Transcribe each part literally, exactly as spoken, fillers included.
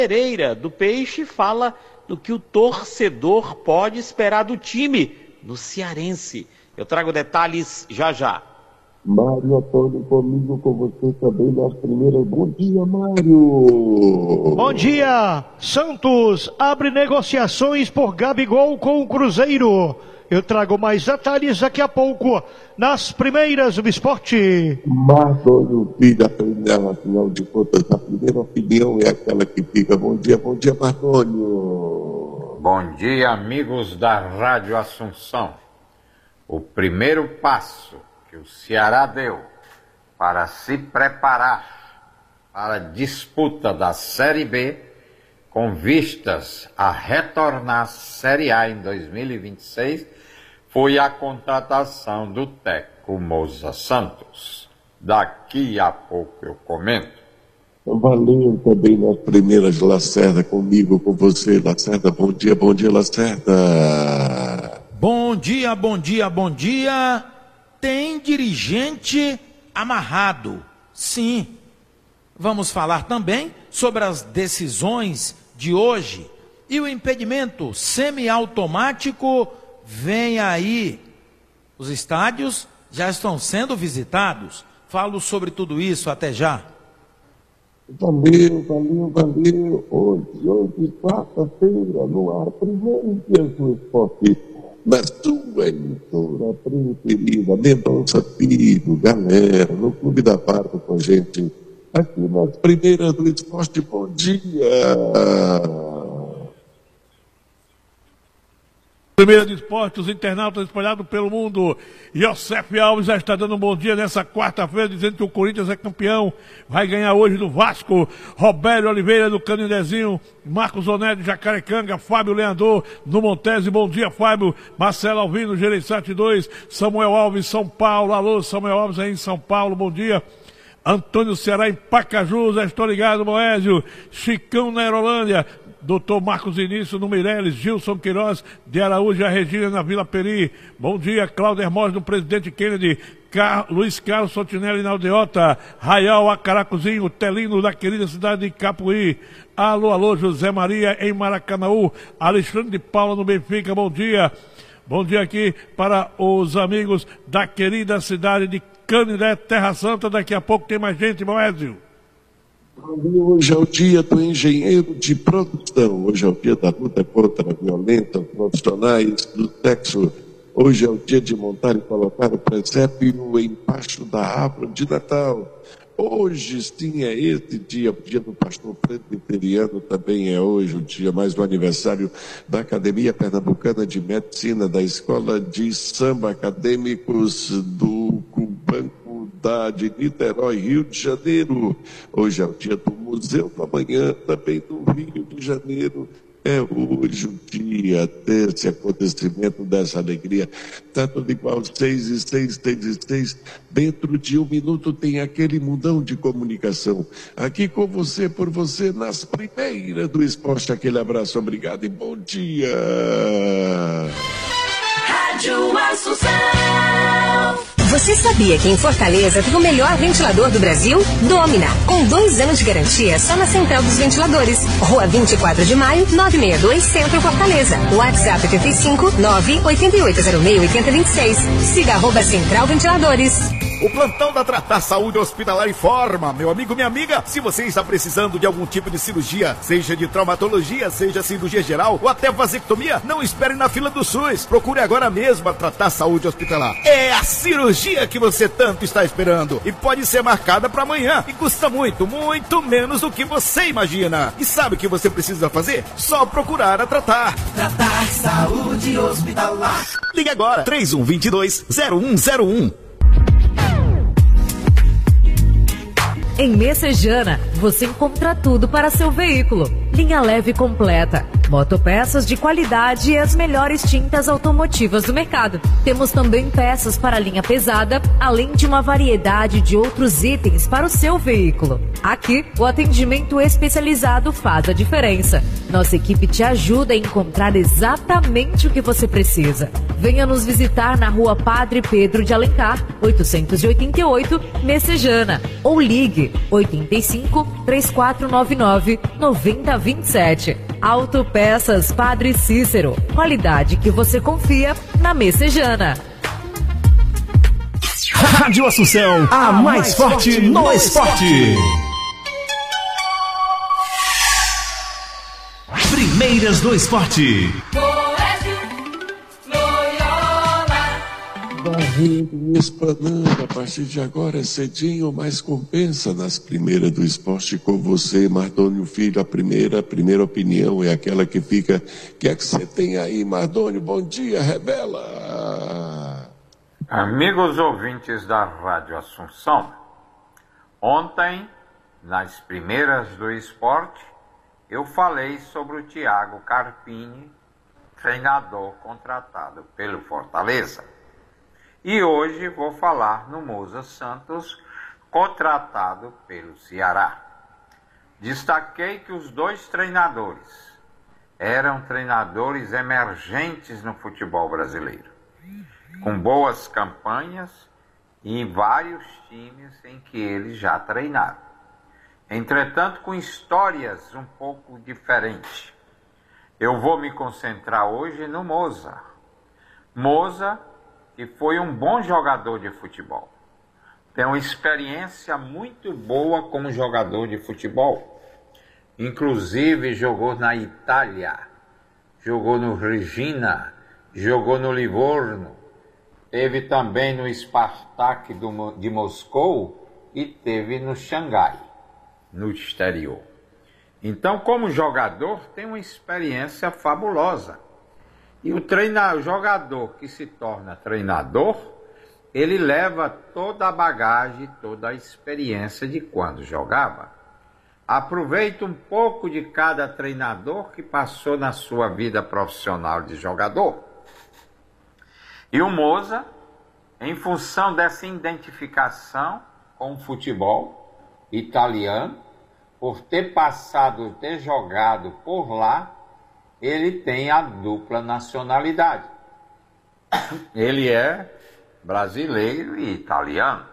Pereira, do Peixe, fala do que o torcedor pode esperar do time no Cearense. Eu trago detalhes já já. Mário Antônio comigo, com você também nas primeiras. Bom dia, Mário! Bom dia! Santos abre negociações por Gabigol com o Cruzeiro. Eu trago mais detalhes daqui a pouco nas primeiras do esporte. Martônio, filho, afinal de contas, a primeira opinião é aquela que fica. Bom dia, bom dia, Martônio. Bom dia, amigos da Rádio Assunção. O primeiro passo que o Ceará deu para se preparar para a disputa da Série B, com vistas a retornar à Série A em dois mil e vinte e seis, foi a contratação do técnico Moza Santos. Daqui a pouco eu comento. Valeu também nas primeiras, Lacerda, comigo, com você, Lacerda. Bom dia, bom dia, Lacerda. Bom dia, bom dia, bom dia. Tem dirigente amarrado, sim. Vamos falar também sobre as decisões de hoje e o impedimento semiautomático vem aí. Os estádios já estão sendo visitados. Falo sobre tudo isso, até já. Valeu, valeu, valeu. Hoje, hoje, quarta-feira, no ar, primeiro dia do esporte. Na sua emissora preferida, Mendonça Filho, galera, no Clube da Farda com a gente, aqui nas primeiras do esporte. Bom dia! Primeira do esporte, os internautas espalhados pelo mundo. Iosef Alves já está dando um bom dia nessa quarta-feira, dizendo que o Corinthians é campeão, vai ganhar hoje do Vasco. Robério Oliveira do Canindezinho, Marcos Oné de Jacarecanga, Fábio Leandor do Montese, bom dia, Fábio. Marcelo Alvino, Gereissati dois, Samuel Alves, São Paulo, alô, Samuel Alves aí em São Paulo, bom dia. Antônio Ceará em Pacaju, já estou ligado, Moésio. Chicão na Aerolândia, doutor Marcos Início no Meireles, Gilson Queiroz de Araújo, a Regina na Vila Peri. Bom dia, Cláudio Hermógenes do Presidente Kennedy, Car... Luiz Carlos Sotinelli na Aldeota, Raial Acaracuzinho, Telino da querida cidade de Capuí. Alô, alô, José Maria em Maracanaú, Alexandre de Paula no Benfica, bom dia. Bom dia aqui para os amigos da querida cidade de Canindé, Terra Santa. Daqui a pouco tem mais gente, Moésio. Hoje é o dia do engenheiro de produção. Hoje é o dia da luta contra a violência aos profissionais do sexo. Hoje é o dia de montar e colocar o presépio embaixo da árvore de Natal. Hoje sim é esse dia, o dia do pastor presbiteriano, também é hoje o dia mais do aniversário da Academia Pernambucana de Medicina, da Escola de Samba Acadêmicos do Banco da de Niterói, Rio de Janeiro. Hoje é o dia do Museu do Amanhã, também do Rio de Janeiro. É hoje o dia desse acontecimento, dessa alegria. Está tudo igual, seis e seis, seis e seis. Dentro de um minuto tem aquele mundão de comunicação. Aqui com você, por você, nas primeiras do esporte. Aquele abraço, obrigado e bom dia. Rádio Assunção. Você sabia que em Fortaleza tem o melhor ventilador do Brasil? Domina, com dois anos de garantia só na Central dos Ventiladores. Rua vinte e quatro de maio, novecentos e sessenta e dois, Centro Fortaleza. WhatsApp oitenta e cinco, nove oito oito zero seis, oito zero dois seis. Siga arroba Central Ventiladores. O plantão da Tratar Saúde Hospitalar informa, meu amigo, minha amiga, se você está precisando de algum tipo de cirurgia, seja de traumatologia, seja cirurgia geral ou até vasectomia, não espere na fila do SUS. Procure agora mesmo a Tratar Saúde Hospitalar. É a cirurgia que você tanto está esperando e pode ser marcada para amanhã e custa muito, muito menos do que você imagina. E sabe o que você precisa fazer? Só procurar a Tratar. Tratar Saúde Hospitalar. Ligue agora, três um dois dois, zero um zero um. Em Messejana, você encontra tudo para seu veículo. Linha leve completa, motopeças de qualidade e as melhores tintas automotivas do mercado. Temos também peças para a linha pesada, além de uma variedade de outros itens para o seu veículo. Aqui, o atendimento especializado faz a diferença. Nossa equipe te ajuda a encontrar exatamente o que você precisa. Venha nos visitar na Rua Padre Pedro de Alencar, oitocentos e oitenta e oito, Messejana. Ou ligue oito cinco, três quatro nove nove, nove zero dois vinte e sete. Autopeças Padre Cícero. Qualidade que você confia na Messejana. Rádio Assunção, a, a mais, mais forte, forte no esporte. Primeiras do esporte. Varrendo e espanando, a partir de agora é cedinho, mas compensa nas primeiras do esporte com você, Mardônio Filho. A primeira, a primeira opinião é aquela que fica. O que é que você tem aí, Mardônio? Bom dia, revela. Amigos ouvintes da Rádio Assunção, ontem, nas primeiras do esporte, eu falei sobre o Thiago Carpini, treinador contratado pelo Fortaleza. E hoje vou falar no Moza Santos, contratado pelo Ceará. Destaquei que os dois treinadores eram treinadores emergentes no futebol brasileiro, com boas campanhas e em vários times em que eles já treinaram. Entretanto, com histórias um pouco diferentes. Eu vou me concentrar hoje no Moza. Moza, que foi um bom jogador de futebol. Tem uma experiência muito boa como jogador de futebol. Inclusive jogou na Itália, jogou no Regina, jogou no Livorno, teve também no Spartak do, de Moscou e teve no Xangai, no exterior. Então, como jogador, tem uma experiência fabulosa. E o, treina, o jogador que se torna treinador, ele leva toda a bagagem, toda a experiência de quando jogava. Aproveita um pouco de cada treinador que passou na sua vida profissional de jogador. E o Moza, em função dessa identificação com o futebol italiano, por ter passado, ter jogado por lá, ele tem a dupla nacionalidade. Ele é brasileiro e italiano.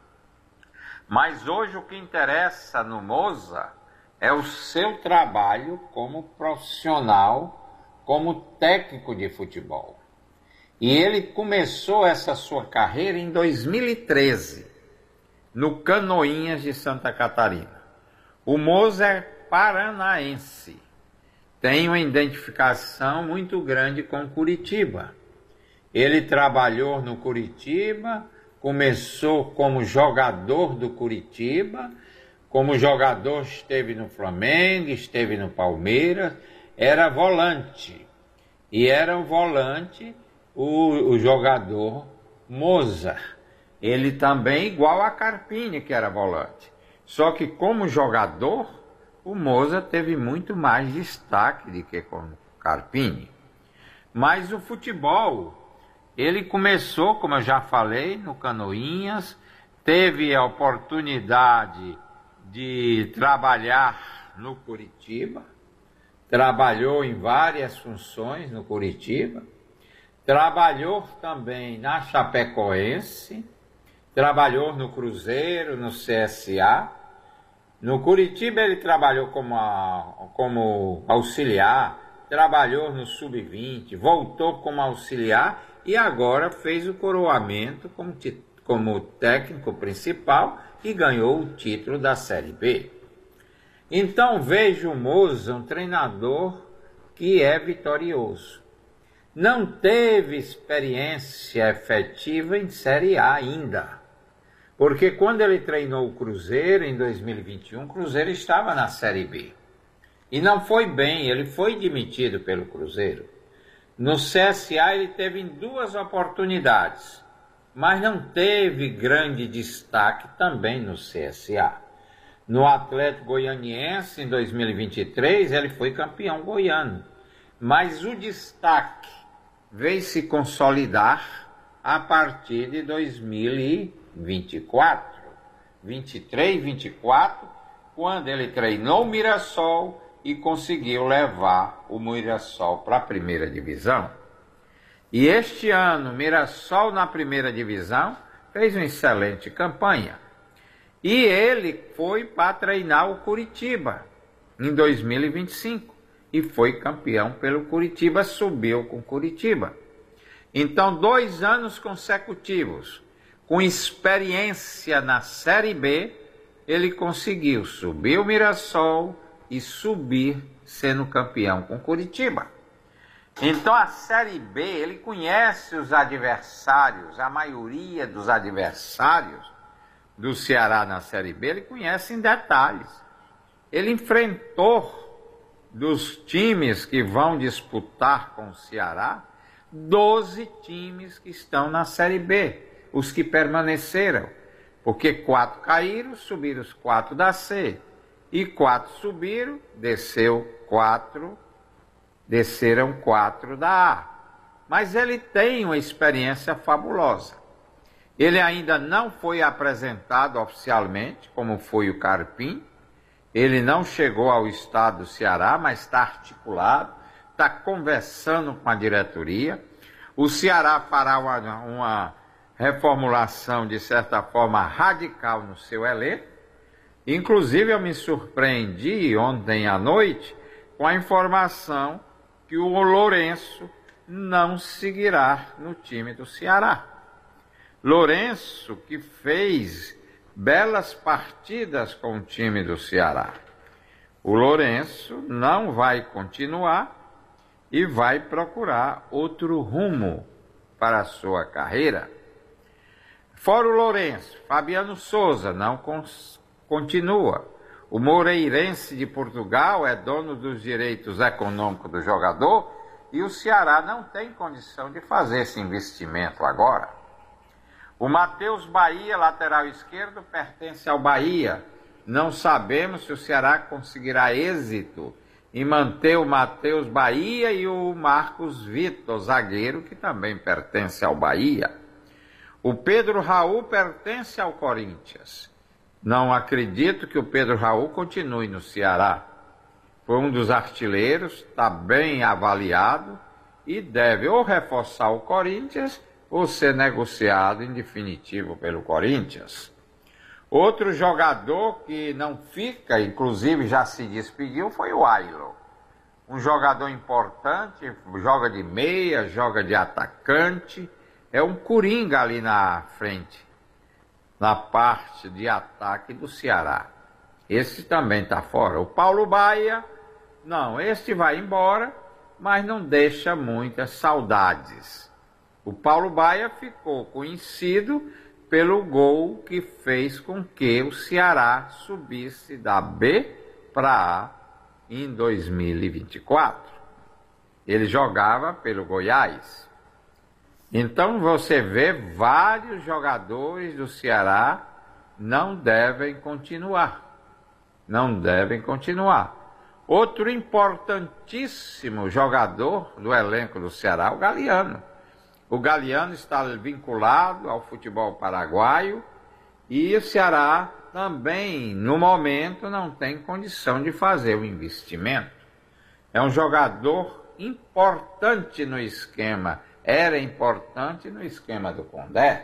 Mas hoje o que interessa no Moza é o seu trabalho como profissional, como técnico de futebol. E ele começou essa sua carreira em dois mil e treze, no Canoinhas de Santa Catarina. O Moza é paranaense. Tem uma identificação muito grande com Curitiba. Ele trabalhou no Curitiba, começou como jogador do Curitiba, como jogador esteve no Flamengo, esteve no Palmeiras, era volante. E era um volante o, o jogador Moza. Ele também igual a Carpini, que era volante. Só que como jogador, o Moza teve muito mais destaque do que como Carpini. Mas o futebol, ele começou, como eu já falei, no Canoinhas, teve a oportunidade de trabalhar no Curitiba, trabalhou em várias funções no Curitiba, trabalhou também na Chapecoense, trabalhou no Cruzeiro, no C S A. No Curitiba ele trabalhou como, a, como auxiliar, trabalhou no sub vinte, voltou como auxiliar e agora fez o coroamento como, como técnico principal e ganhou o título da Série B. Então vejo o Moza um treinador que é vitorioso. Não teve experiência efetiva em Série A ainda. Porque quando ele treinou o Cruzeiro em dois mil e vinte e um, o Cruzeiro estava na Série B. E não foi bem, ele foi demitido pelo Cruzeiro. No C S A ele teve duas oportunidades, mas não teve grande destaque também no C S A. No Atlético Goianiense, em dois mil e vinte e três, ele foi campeão goiano. Mas o destaque veio se consolidar a partir de dois mil e vinte e quatro, vinte e três, vinte e quatro, quando ele treinou o Mirassol e conseguiu levar o Mirassol para a primeira divisão. E este ano, o Mirassol na primeira divisão fez uma excelente campanha. E ele foi para treinar o Curitiba, em dois mil e vinte e cinco e foi campeão pelo Curitiba, subiu com Curitiba. Então, dois anos consecutivos, com experiência na Série B, ele conseguiu subir o Mirassol e subir sendo campeão com Curitiba. Então, a Série B, ele conhece os adversários, a maioria dos adversários do Ceará na Série B, ele conhece em detalhes. Ele enfrentou dos times que vão disputar com o Ceará, doze times que estão na Série B, os que permaneceram, porque quatro caíram, subiram os quatro da C, e quatro subiram, desceu quatro, desceram quatro da A. Mas ele tem uma experiência fabulosa. Ele ainda não foi apresentado oficialmente, como foi o Carpim. Ele não chegou ao estado do Ceará, mas está articulado, está conversando com a diretoria. O Ceará fará uma, uma reformulação, de certa forma, radical no seu elenco. Inclusive, eu me surpreendi ontem à noite com a informação que o Lourenço não seguirá no time do Ceará. Lourenço, que fez belas partidas com o time do Ceará. O Lourenço não vai continuar e vai procurar outro rumo para a sua carreira. Fora o Lourenço, Fabiano Souza não cons- continua. O Moreirense de Portugal é dono dos direitos econômicos do jogador e o Ceará não tem condição de fazer esse investimento agora. O Matheus Bahia, lateral esquerdo, pertence ao Bahia. Não sabemos se o Ceará conseguirá êxito em manter o Matheus Bahia e o Marcos Vitor, zagueiro, que também pertence ao Bahia. O Pedro Raul pertence ao Corinthians. Não acredito que o Pedro Raul continue no Ceará. Foi um dos artilheiros, está bem avaliado e deve ou reforçar o Corinthians ou ser negociado em definitivo pelo Corinthians. Outro jogador que não fica, inclusive já se despediu, foi o Ailo. Um jogador importante, joga de meia, joga de atacante, é um coringa ali na frente, na parte de ataque do Ceará. Esse também está fora. O Paulo Baia, não, este vai embora, mas não deixa muitas saudades. O Paulo Baia ficou conhecido pelo gol que fez com que o Ceará subisse da B para A em dois mil e vinte e quatro. Ele jogava pelo Goiás. Então você vê vários jogadores do Ceará não devem continuar. Não devem continuar. Outro importantíssimo jogador do elenco do Ceará, o Galeano. O Galeano está vinculado ao futebol paraguaio e o Ceará também, no momento, não tem condição de fazer o investimento. É um jogador importante no esquema, era importante no esquema do Condé.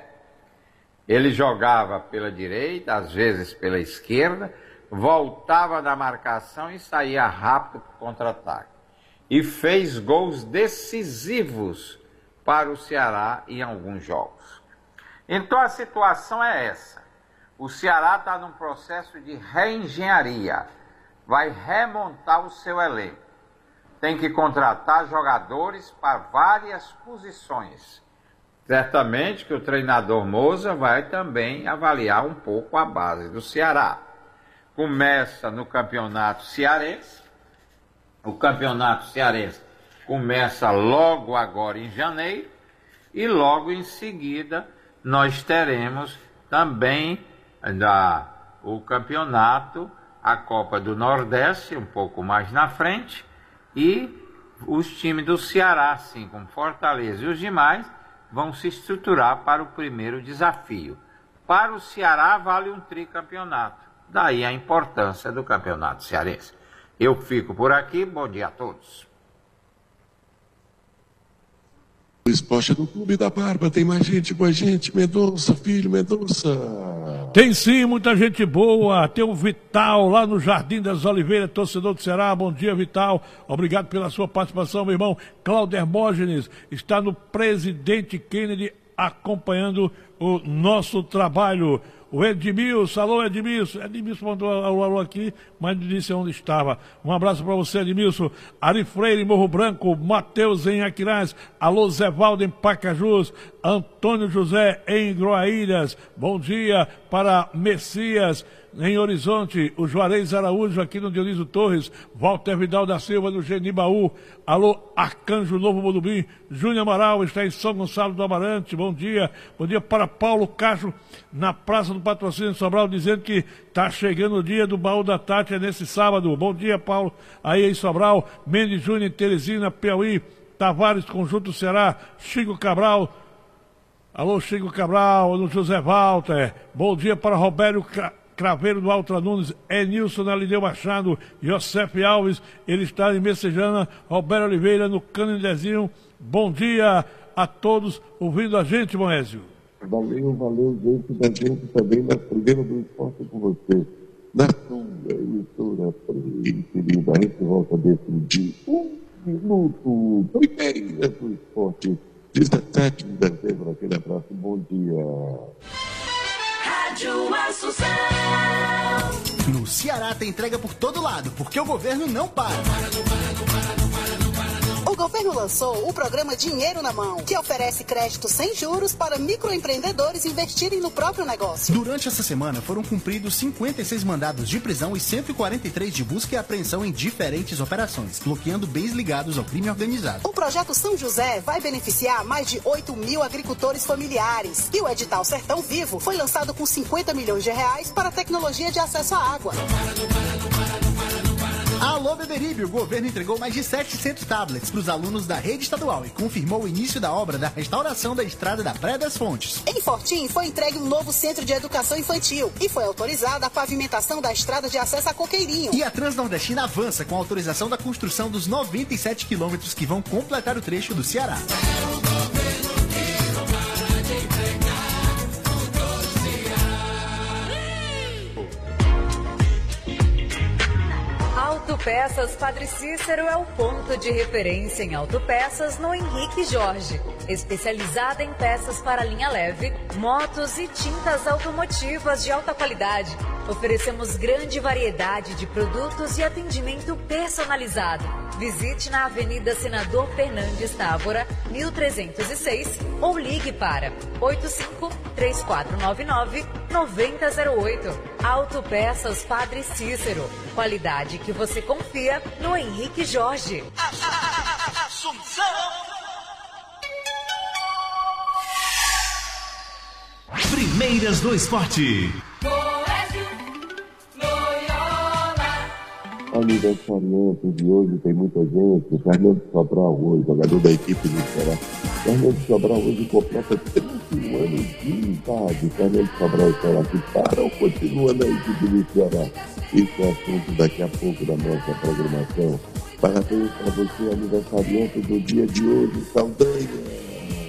Ele jogava pela direita, às vezes pela esquerda, voltava da marcação e saía rápido para o contra-ataque. E fez gols decisivos para o Ceará em alguns jogos. Então a situação é essa. O Ceará está num processo de reengenharia. Vai remontar o seu elenco. Tem que contratar jogadores para várias posições. Certamente que o treinador Moza vai também avaliar um pouco a base do Ceará. Começa no campeonato cearense. O campeonato cearense começa logo agora em janeiro e logo em seguida nós teremos também da, o campeonato, a Copa do Nordeste, um pouco mais na frente, e os times do Ceará, assim como Fortaleza e os demais, vão se estruturar para o primeiro desafio. Para o Ceará vale um tricampeonato, daí a importância do campeonato cearense. Eu fico por aqui, bom dia a todos. O esporte é do Clube da Barba, tem mais gente com a gente, Mendonça, filho, Mendonça. Tem sim, muita gente boa, tem o Vital lá no Jardim das Oliveiras, torcedor do Ceará, bom dia Vital, obrigado pela sua participação, meu irmão. Cláudio Hermógenes está no Presidente Kennedy acompanhando o nosso trabalho. O Edmilson, alô Edmilson, Edmilson mandou alô, alô aqui, mas não disse onde estava. Um abraço para você, Edmilson. Ari Freire, Morro Branco, Matheus em Aquiraz, alô Zé Valdo em Pacajus, Antônio José em Groaíras, bom dia para Messias em Horizonte, o Juarez Araújo aqui no Dionísio Torres, Walter Vidal da Silva no Genibaú, alô Arcanjo Novo Modubim, Júnior Amaral está em São Gonçalo do Amarante, bom dia, bom dia para Paulo Castro na Praça do Patrocínio Sobral, dizendo que está chegando o dia do Baú da Tati, é nesse sábado, bom dia Paulo, aí em Sobral, Mendes Júnior em Teresina, Piauí, Tavares, Conjunto Ceará, Chico Cabral, alô Chico Cabral, no José Walter, bom dia para Roberto Craveiro do Altra Nunes, Enilson na Lineu Machado, Josef Alves, ele está em Messejana, Roberto Oliveira no Canindezinho. Bom dia a todos ouvindo a gente, Moésio. Valeu, valeu, gente da gente também na Primeira do Esporte com você. Na sua emissora preferida, a gente volta dentro de um minuto. Primeira do Esporte, dezessete de dezembro, aquele abraço, bom dia. Rádio Assunção. No Ceará tem entrega por todo lado, porque o governo não para. O governo lançou o programa Dinheiro na Mão, que oferece crédito sem juros para microempreendedores investirem no próprio negócio. Durante essa semana foram cumpridos cinquenta e seis mandados de prisão e cento e quarenta e três de busca e apreensão em diferentes operações, bloqueando bens ligados ao crime organizado. O projeto São José vai beneficiar mais de oito mil agricultores familiares. E o edital Sertão Vivo foi lançado com cinquenta milhões de reais para a tecnologia de acesso à água. Alô Beberibe, o governo entregou mais de setecentos tablets para os alunos da rede estadual e confirmou o início da obra da restauração da estrada da Praia das Fontes. Em Fortim foi entregue um novo centro de educação infantil e foi autorizada a pavimentação da estrada de acesso a Coqueirinho. E a Transnordestina avança com a autorização da construção dos noventa e sete quilômetros que vão completar o trecho do Ceará. Autopeças Padre Cícero é o ponto de referência em autopeças no Henrique Jorge. Especializada em peças para linha leve, motos e tintas automotivas de alta qualidade. Oferecemos grande variedade de produtos e atendimento personalizado. Visite na Avenida Senador Fernandes Távora, mil trezentos e seis, ou ligue para oito cinco, três quatro nove nove, nove zero zero oito. Autopeças Padre Cícero. Qualidade que você confia no Henrique Jorge. Assunção. Primeiras do Esporte. Aniversariante de hoje tem muita gente. Fernando Sobral hoje, jogador da equipe do Ceará. Fernando Sobral hoje completa trinta e um anos de idade. Fernando Sobral será que para ou continua na equipe do Ceará? Isso é assunto daqui a pouco da nossa programação. Parabéns para você, aniversariante do dia de hoje, Saldanha.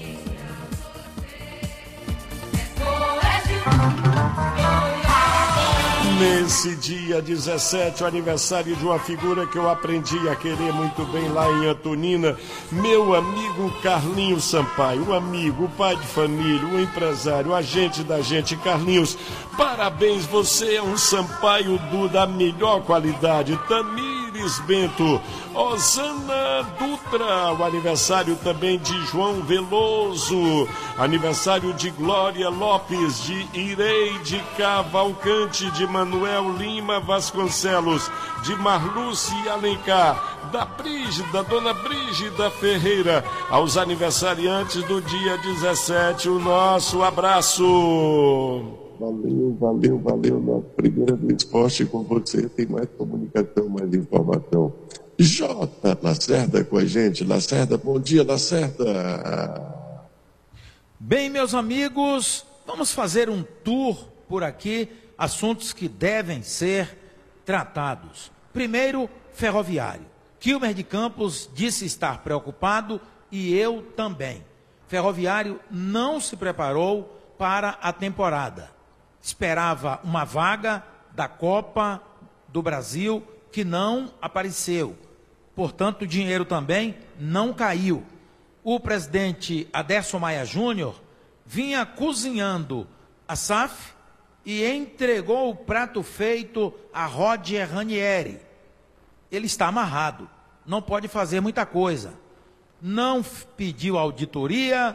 Nesse dia dezessete, o aniversário de uma figura que eu aprendi a querer muito bem lá em Antonina, meu amigo Carlinhos Sampaio, o amigo, o pai de família, o empresário, o agente da gente, Carlinhos. Parabéns, você é um Sampaio do, da melhor qualidade. Tamires Bento, Osana Dutra, o aniversário também de João Veloso, aniversário de Glória Lopes, de Ireide Cavalcante, de Manuel Lima Vasconcelos, de Marluce Alencar, da Brígida, Dona Brígida Ferreira. Aos aniversariantes do dia dezessete, o nosso abraço. Valeu, valeu, valeu. Na Primeira do Esporte com você tem mais comunicação, mais informação. Jota Lacerda com a gente. Lacerda, bom dia, Lacerda. Bem, meus amigos, vamos fazer um tour por aqui, assuntos que devem ser tratados. Primeiro, ferroviário. Quilmer de Campos disse estar preocupado e eu também. Ferroviário não se preparou para a temporada. Esperava uma vaga da Copa do Brasil que não apareceu. Portanto, o dinheiro também não caiu. O presidente Aderson Maia Júnior vinha cozinhando a S A F e entregou o prato feito a Roger Ranieri. Ele está amarrado, não pode fazer muita coisa. Não pediu auditoria,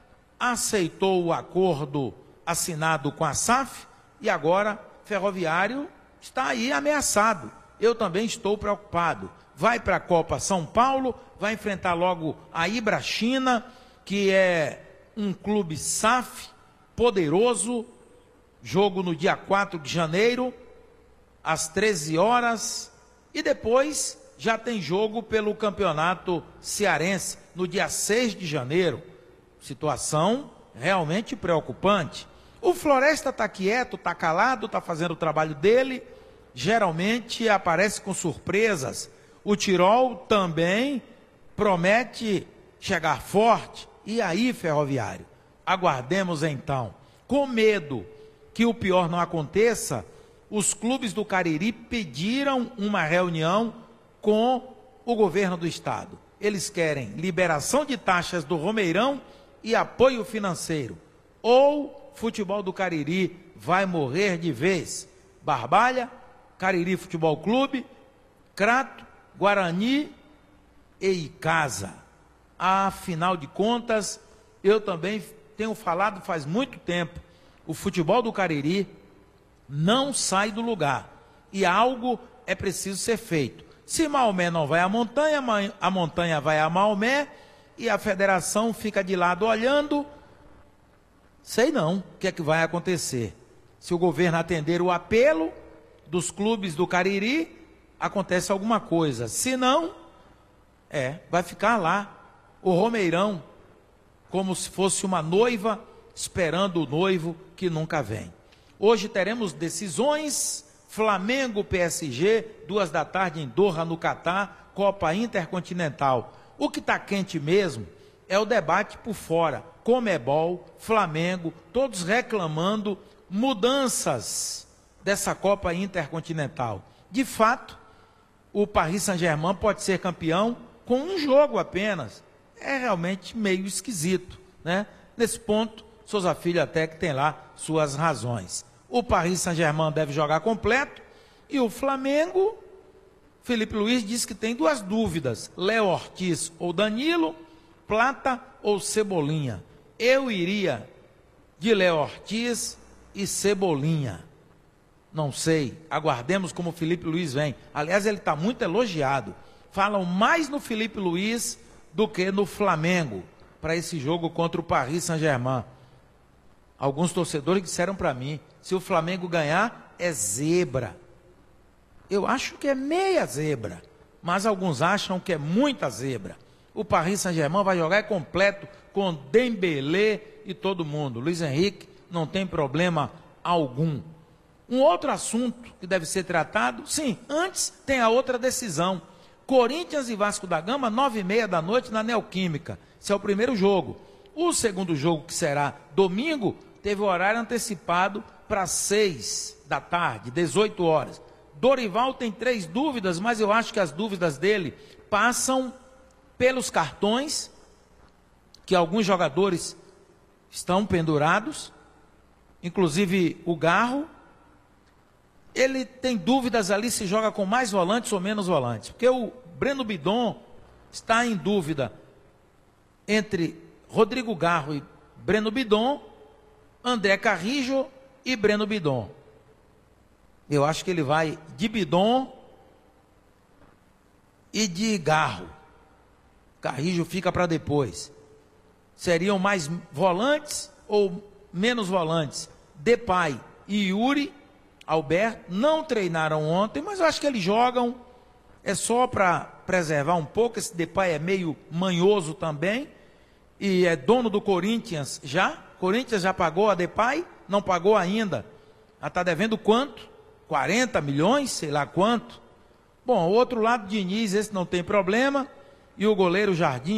aceitou o acordo assinado com a S A F e agora Ferroviário está aí ameaçado. Eu também estou preocupado. Vai para a Copa São Paulo, vai enfrentar logo a Ibrachina, que é um clube S A F poderoso. Jogo no dia quatro de janeiro, às treze horas. E depois já tem jogo pelo Campeonato Cearense, no dia seis de janeiro. Situação realmente preocupante. O Floresta está quieto, está calado, está fazendo o trabalho dele. Geralmente aparece com surpresas. O Tirol também promete chegar forte. E aí, Ferroviário? Aguardemos então. Com medo que o pior não aconteça, os clubes do Cariri pediram uma reunião com o governo do estado. Eles querem liberação de taxas do Romeirão e apoio financeiro. Ou futebol do Cariri vai morrer de vez. Barbalha, Cariri Futebol Clube, Crato, Guarani e Icasa. Afinal de contas, eu também tenho falado faz muito tempo, o futebol do Cariri não sai do lugar. E algo é preciso ser feito. Se Maomé não vai à montanha, a montanha vai a Maomé e a federação fica de lado olhando. Sei não o que é que vai acontecer. Se o governo atender o apelo dos clubes do Cariri, acontece alguma coisa. Se não, é, vai ficar lá o Romeirão, como se fosse uma noiva esperando o noivo que nunca vem. Hoje teremos decisões, Flamengo P S G, duas da tarde em Doha, no Catar, Copa Intercontinental. O que está quente mesmo é o debate por fora. Comebol, Flamengo, todos reclamando mudanças dessa Copa Intercontinental. De fato, o Paris Saint-Germain pode ser campeão com um jogo apenas. É realmente meio esquisito, né? Nesse ponto, Souza Filho até que tem lá suas razões. O Paris Saint-Germain deve jogar completo e o Flamengo, Felipe Luiz diz que tem duas dúvidas, Léo Ortiz ou Danilo, Plata ou Cebolinha. Eu iria de Léo Ortiz e Cebolinha. Não sei, aguardemos como o Felipe Luiz vem. Aliás, ele está muito elogiado. Falam mais no Felipe Luiz do que no Flamengo para esse jogo contra o Paris Saint-Germain. Alguns torcedores disseram para mim, se o Flamengo ganhar, é zebra. Eu acho que é meia zebra, mas alguns acham que é muita zebra. O Paris Saint-Germain vai jogar completo com Dembélé e todo mundo. Luiz Henrique não tem problema algum. Um outro assunto que deve ser tratado, sim, antes tem a outra decisão. Corinthians e Vasco da Gama, nove e meia da noite na Neoquímica. Esse é o primeiro jogo. O segundo jogo, que será domingo, teve o horário antecipado para seis da tarde, dezoito horas. Dorival tem três dúvidas, mas eu acho que as dúvidas dele passam pelos cartões, que alguns jogadores estão pendurados, inclusive o Garro. Ele tem dúvidas ali se joga com mais volantes ou menos volantes, porque o Breno Bidon está em dúvida entre Rodrigo Garro e Breno Bidon, André Carrijo e Breno Bidon. Eu acho que ele vai de Bidon e de Garro. Carrijo fica para depois. Seriam mais volantes ou menos volantes? Depay e Yuri Alberto não treinaram ontem, mas eu acho que eles jogam. É só para preservar um pouco. Esse Depay é meio manhoso também e é dono do Corinthians já. Corinthians já pagou a Depay? Não pagou ainda. Ela está devendo quanto? quarenta milhões? Sei lá quanto. Bom, o outro lado, Diniz, esse não tem problema. E o goleiro Jardim, hein?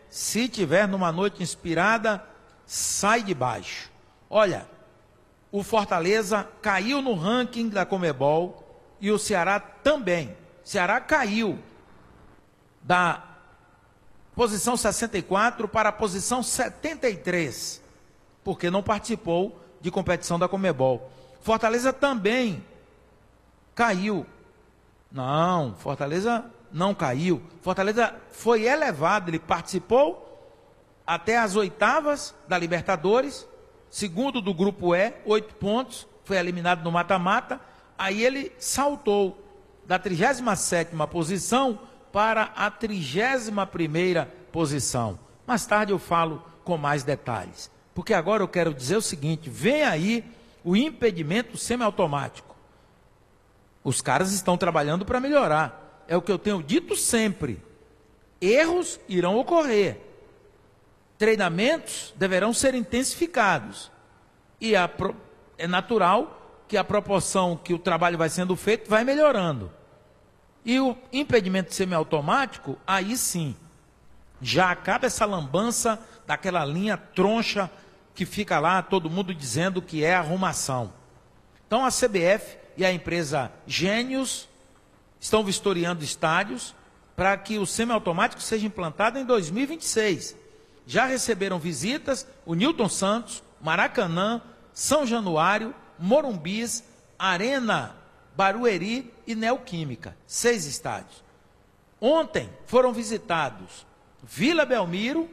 Se tiver numa noite inspirada, sai de baixo. Olha, o Fortaleza caiu no ranking da Conmebol e o Ceará também. O Ceará caiu da posição sessenta e quatro para a posição setenta e três, porque não participou de competição da Conmebol. Fortaleza também caiu. Não, Fortaleza não caiu. Fortaleza foi elevado, ele participou até as oitavas da Libertadores, segundo do grupo E, oito pontos, foi eliminado no mata-mata, aí ele saltou da trigésima sétima posição para a trigésima primeira posição. Mais tarde eu falo com mais detalhes, porque agora eu quero dizer o seguinte, vem aí o impedimento semiautomático. Os caras estão trabalhando para melhorar, é o que eu tenho dito sempre, erros irão ocorrer, treinamentos deverão ser intensificados, e a, é natural que a proporção que o trabalho vai sendo feito vai melhorando. E o impedimento semiautomático, aí sim, já acaba essa lambança daquela linha troncha que fica lá todo mundo dizendo que é arrumação. Então a C B F e a empresa Gênios estão vistoriando estádios para que o semiautomático seja implantado em dois mil e vinte e seis. Já receberam visitas o Newton Santos, Maracanã, São Januário, Morumbis, Arena Barueri e Neoquímica, seis estádios. Ontem foram visitados Vila Belmiro,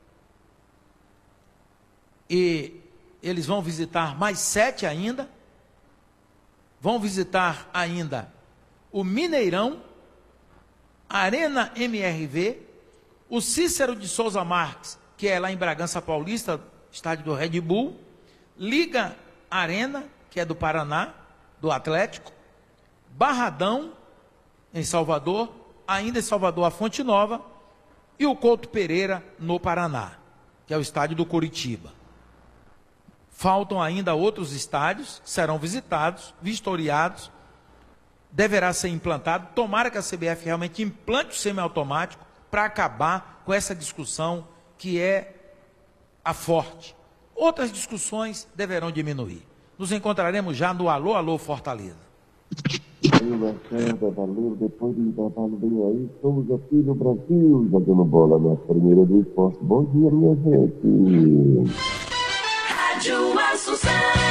e eles vão visitar mais sete ainda, vão visitar ainda o Mineirão, Arena M R V, o Cícero de Souza Marques, que é lá em Bragança Paulista, estádio do Red Bull, Liga Arena, que é do Paraná, do Atlético, Barradão, em Salvador, ainda em Salvador a Fonte Nova, e o Couto Pereira, no Paraná, que é o estádio do Curitiba. Faltam ainda outros estádios que serão visitados, vistoriados, deverá ser implantado. Tomara que a C B F realmente implante o semiautomático para acabar com essa discussão que é a forte. Outras discussões deverão diminuir. Nos encontraremos já no Alô, Alô Fortaleza. Lacerda, valeu, depois de intervalo bem aí, estamos aqui no Brasil, jogando bola na primeira do esporte. Bom dia, minha gente. Rádio Assunção.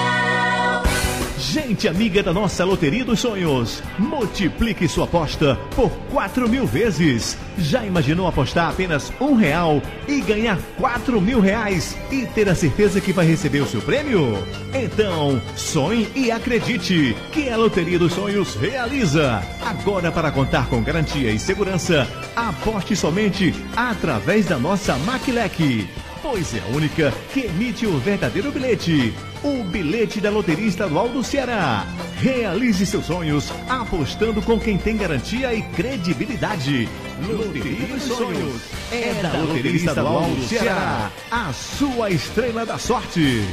Gente amiga da nossa Loteria dos Sonhos, multiplique sua aposta por quatro mil vezes. Já imaginou apostar apenas um real e ganhar quatro mil reais e ter a certeza que vai receber o seu prêmio? Então, sonhe e acredite que a Loteria dos Sonhos realiza. Agora, para contar com garantia e segurança, aposte somente através da nossa Maquilec, pois é a única que emite o verdadeiro bilhete. O bilhete da Loteria Estadual do Ceará. Realize seus sonhos apostando com quem tem garantia e credibilidade. Loteria dos Sonhos é da Loteria Estadual do Ceará, a sua estrela da sorte.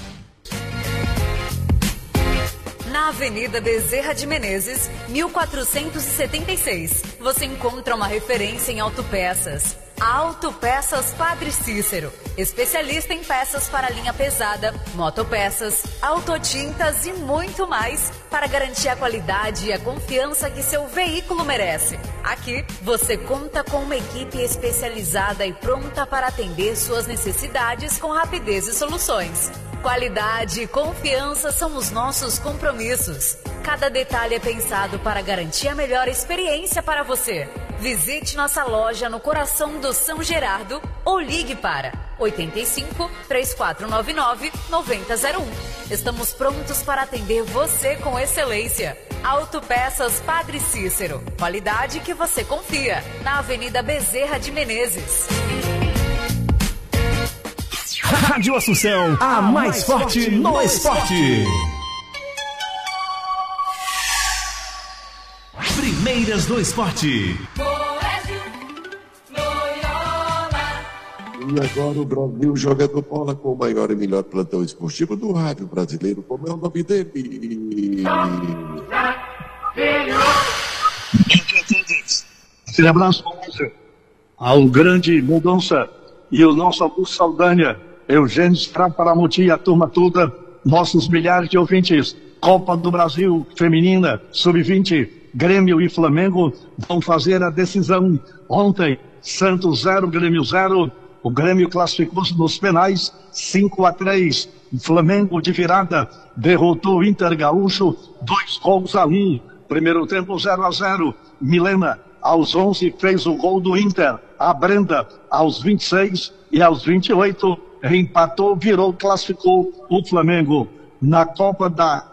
Na Avenida Bezerra de Menezes, mil quatrocentos e setenta e seis, você encontra uma referência em autopeças. Autopeças Padre Cícero, especialista em peças para linha pesada, motopeças, autotintas e muito mais, para garantir a qualidade e a confiança que seu veículo merece. Aqui, você conta com uma equipe especializada e pronta para atender suas necessidades com rapidez e soluções. Qualidade e confiança são os nossos compromissos. Cada detalhe é pensado para garantir a melhor experiência para você. Visite nossa loja no coração do São Gerardo ou ligue para oito cinco, três quatro nove nove, nove zero zero um. Estamos prontos para atender você com excelência. Autopeças Padre Cícero. Qualidade que você confia. Na Avenida Bezerra de Menezes. Rádio Assunção, a mais forte no esporte. Primeiras do esporte. E agora o Brasil jogando bola com o maior e melhor plantão esportivo do rádio brasileiro. Como é o nome dele? Aquele abraço a uma grande mudança e o nosso Augusto Saldanha, Eugênio Straparamoti e a turma toda, nossos milhares de ouvintes. Copa do Brasil Feminina, sub vinte, Grêmio e Flamengo vão fazer a decisão. Ontem, Santos zero, Grêmio zero. O Grêmio classificou-se nos penais cinco a três. O Flamengo de virada derrotou o Inter Gaúcho dois gols a um. Primeiro tempo zero a zero. Milena, aos onze, fez o gol do Inter. A Brenda, aos vinte e seis e aos vinte e oito, empatou, virou, classificou o Flamengo. Na Copa da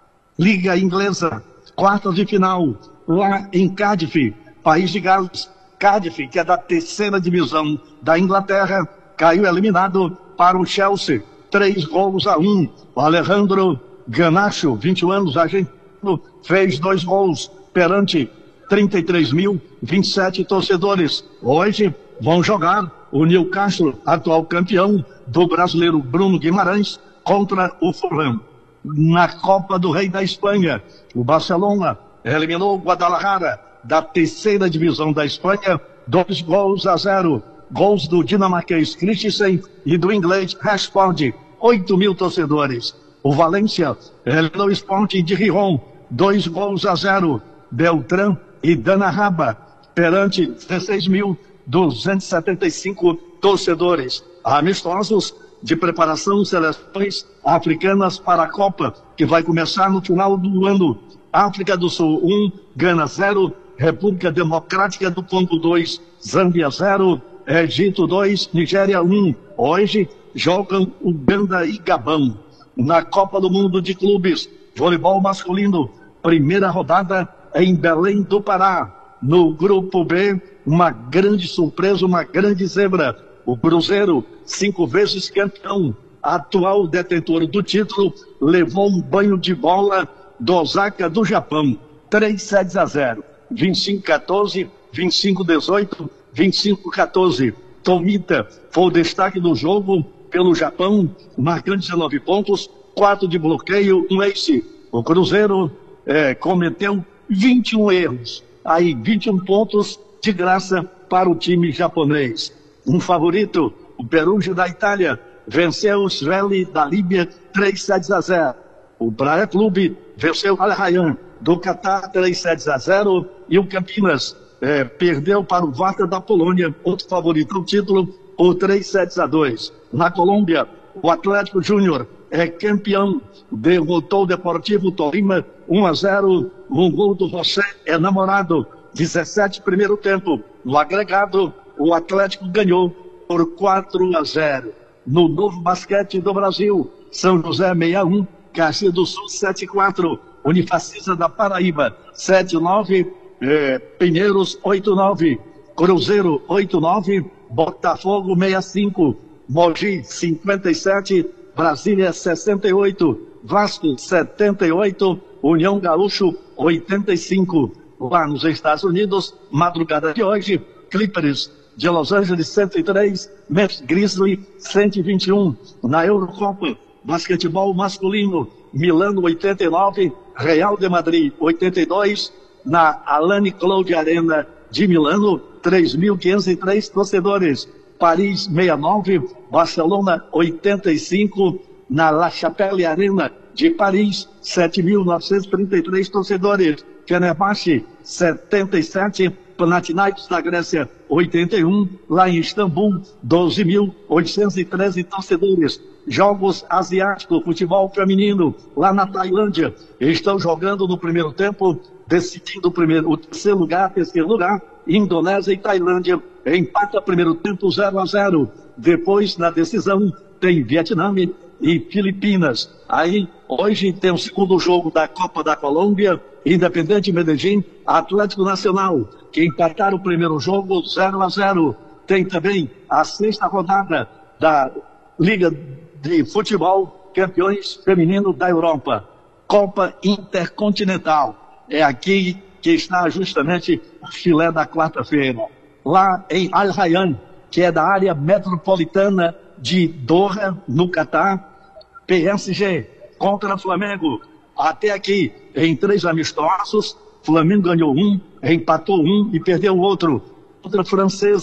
Liga Inglesa, quartas de final, lá em Cardiff, País de Gales. Cardiff, que é da terceira divisão da Inglaterra, caiu eliminado para o Chelsea, três gols a um. O Alejandro Garnacho, vinte e um anos, argentino, fez dois gols perante trinta e três mil e vinte e sete torcedores. Hoje vão jogar o Newcastle, atual campeão do brasileiro Bruno Guimarães, contra o Fulham. Na Copa do Rei da Espanha, o Barcelona eliminou o Guadalajara, da terceira divisão da Espanha, dois gols a zero. Gols do dinamarquês Christensen e do inglês Rashford, oito mil torcedores. O Valência eliminou o Sporting de Gijón, dois gols a zero. Beltrán e Dana Raba, perante dezesseis mil duzentos e setenta e cinco torcedores. Amistosos de preparação, seleções africanas para a Copa, que vai começar no final do ano. África do Sul um, Gana zero, República Democrática do Congo dois, Zâmbia zero, Egito dois, Nigéria um. Hoje jogam Uganda e Gabão. Na Copa do Mundo de Clubes, voleibol masculino, primeira rodada em Belém do Pará. No grupo B, uma grande surpresa, uma grande zebra. O Cruzeiro, cinco vezes campeão, atual detentor do título, levou um banho de bola do Osaka do Japão. três sets a zero. vinte e cinco a quatorze, vinte e cinco a dezoito, vinte e cinco a quatorze. Tomita foi o destaque do jogo pelo Japão, marcando dezenove pontos, quatro de bloqueio, um ace. O Cruzeiro é, cometeu vinte e um erros. Aí, vinte e um pontos de graça para o time japonês. Um favorito, o Perugia da Itália, venceu o Svelli da Líbia três sets a zero. O Praia Clube venceu o Al Rayyan do Catar três sets a zero. E o Campinas eh, perdeu para o Vata da Polônia, outro favorito ao título, por três sets a dois. Na Colômbia, o Atlético Júnior é campeão, derrotou o Deportivo Tolima um a zero. Um gol do José é namorado, dezessete primeiro tempo. No agregado, o Atlético ganhou por quatro a zero. No Novo Basquete do Brasil, São José sessenta e um, Caxias do Sul setenta e quatro, Unifacisa da Paraíba sete a nove, eh, Pinheiros oito a nove, Cruzeiro oito a nove, Botafogo sessenta e cinco, Mogi cinquenta e sete, Brasília sessenta e oito, Vasco setenta e oito, União Gaúcho oitenta e cinco. Lá nos Estados Unidos, madrugada de hoje, Clippers de Los Angeles cento e três, Memphis Grizzlies cento e vinte e um. Na Eurocopa, basquetebol masculino, Milano oitenta e nove, Real de Madrid oitenta e dois. Na Alani Cloud Arena de Milano, três mil quinhentos e três torcedores. Paris sessenta e nove, Barcelona oitenta e cinco. Na La Chapelle Arena de Paris, sete mil novecentos e trinta e três torcedores. Fenerbahçe setenta e sete, Panathinaikos da Grécia oitenta e um, lá em Istambul doze mil oitocentos e treze torcedores. Jogos asiáticos, futebol feminino, lá na Tailândia, estão jogando no primeiro tempo, decidindo o, primeiro, o terceiro lugar, terceiro lugar, Indonésia e Tailândia, empata primeiro tempo zero a zero. Depois, na decisão, tem Vietnã e Filipinas. Aí, hoje tem o segundo jogo da Copa da Colômbia, Independente Medellín, Atlético Nacional, que empataram o primeiro jogo zero a zero. Tem também a sexta rodada da Liga de Futebol Campeões Feminino da Europa, Copa Intercontinental. É aqui que está justamente o filé da quarta-feira. Lá em Al Rayyan, que é da área metropolitana de Doha, no Catar, P S G contra Flamengo. Até aqui, em três amistosos, Flamengo ganhou um, empatou um e perdeu outro. Contra franceses,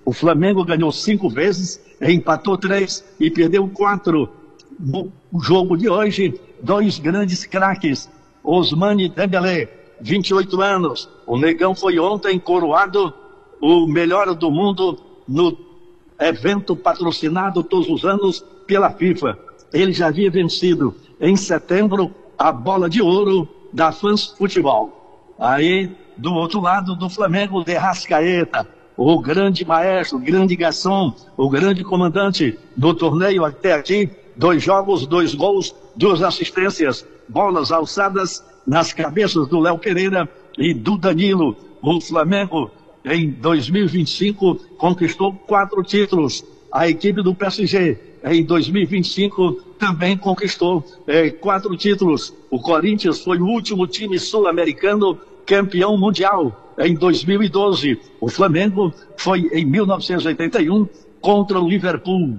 O Flamengo ganhou cinco vezes, empatou três e perdeu quatro. No jogo de hoje, dois grandes craques. Ousmane Dembélé, vinte e oito anos. O Negão foi ontem coroado o melhor do mundo no evento patrocinado todos os anos pela FIFA. Ele já havia vencido em setembro a bola de ouro da France Futebol. Aí, do outro lado do Flamengo, de Arrascaeta, o grande maestro, o grande garçom, o grande comandante do torneio até aqui, dois jogos, dois gols, duas assistências, bolas alçadas nas cabeças do Léo Pereira e do Danilo. O Flamengo, em dois mil e vinte e cinco, conquistou quatro títulos. A equipe do P S G, em dois mil e vinte e cinco, também conquistou eh, quatro títulos. O Corinthians foi o último time sul-americano campeão mundial em dois mil e doze. O Flamengo foi em mil novecentos e oitenta e um contra o Liverpool.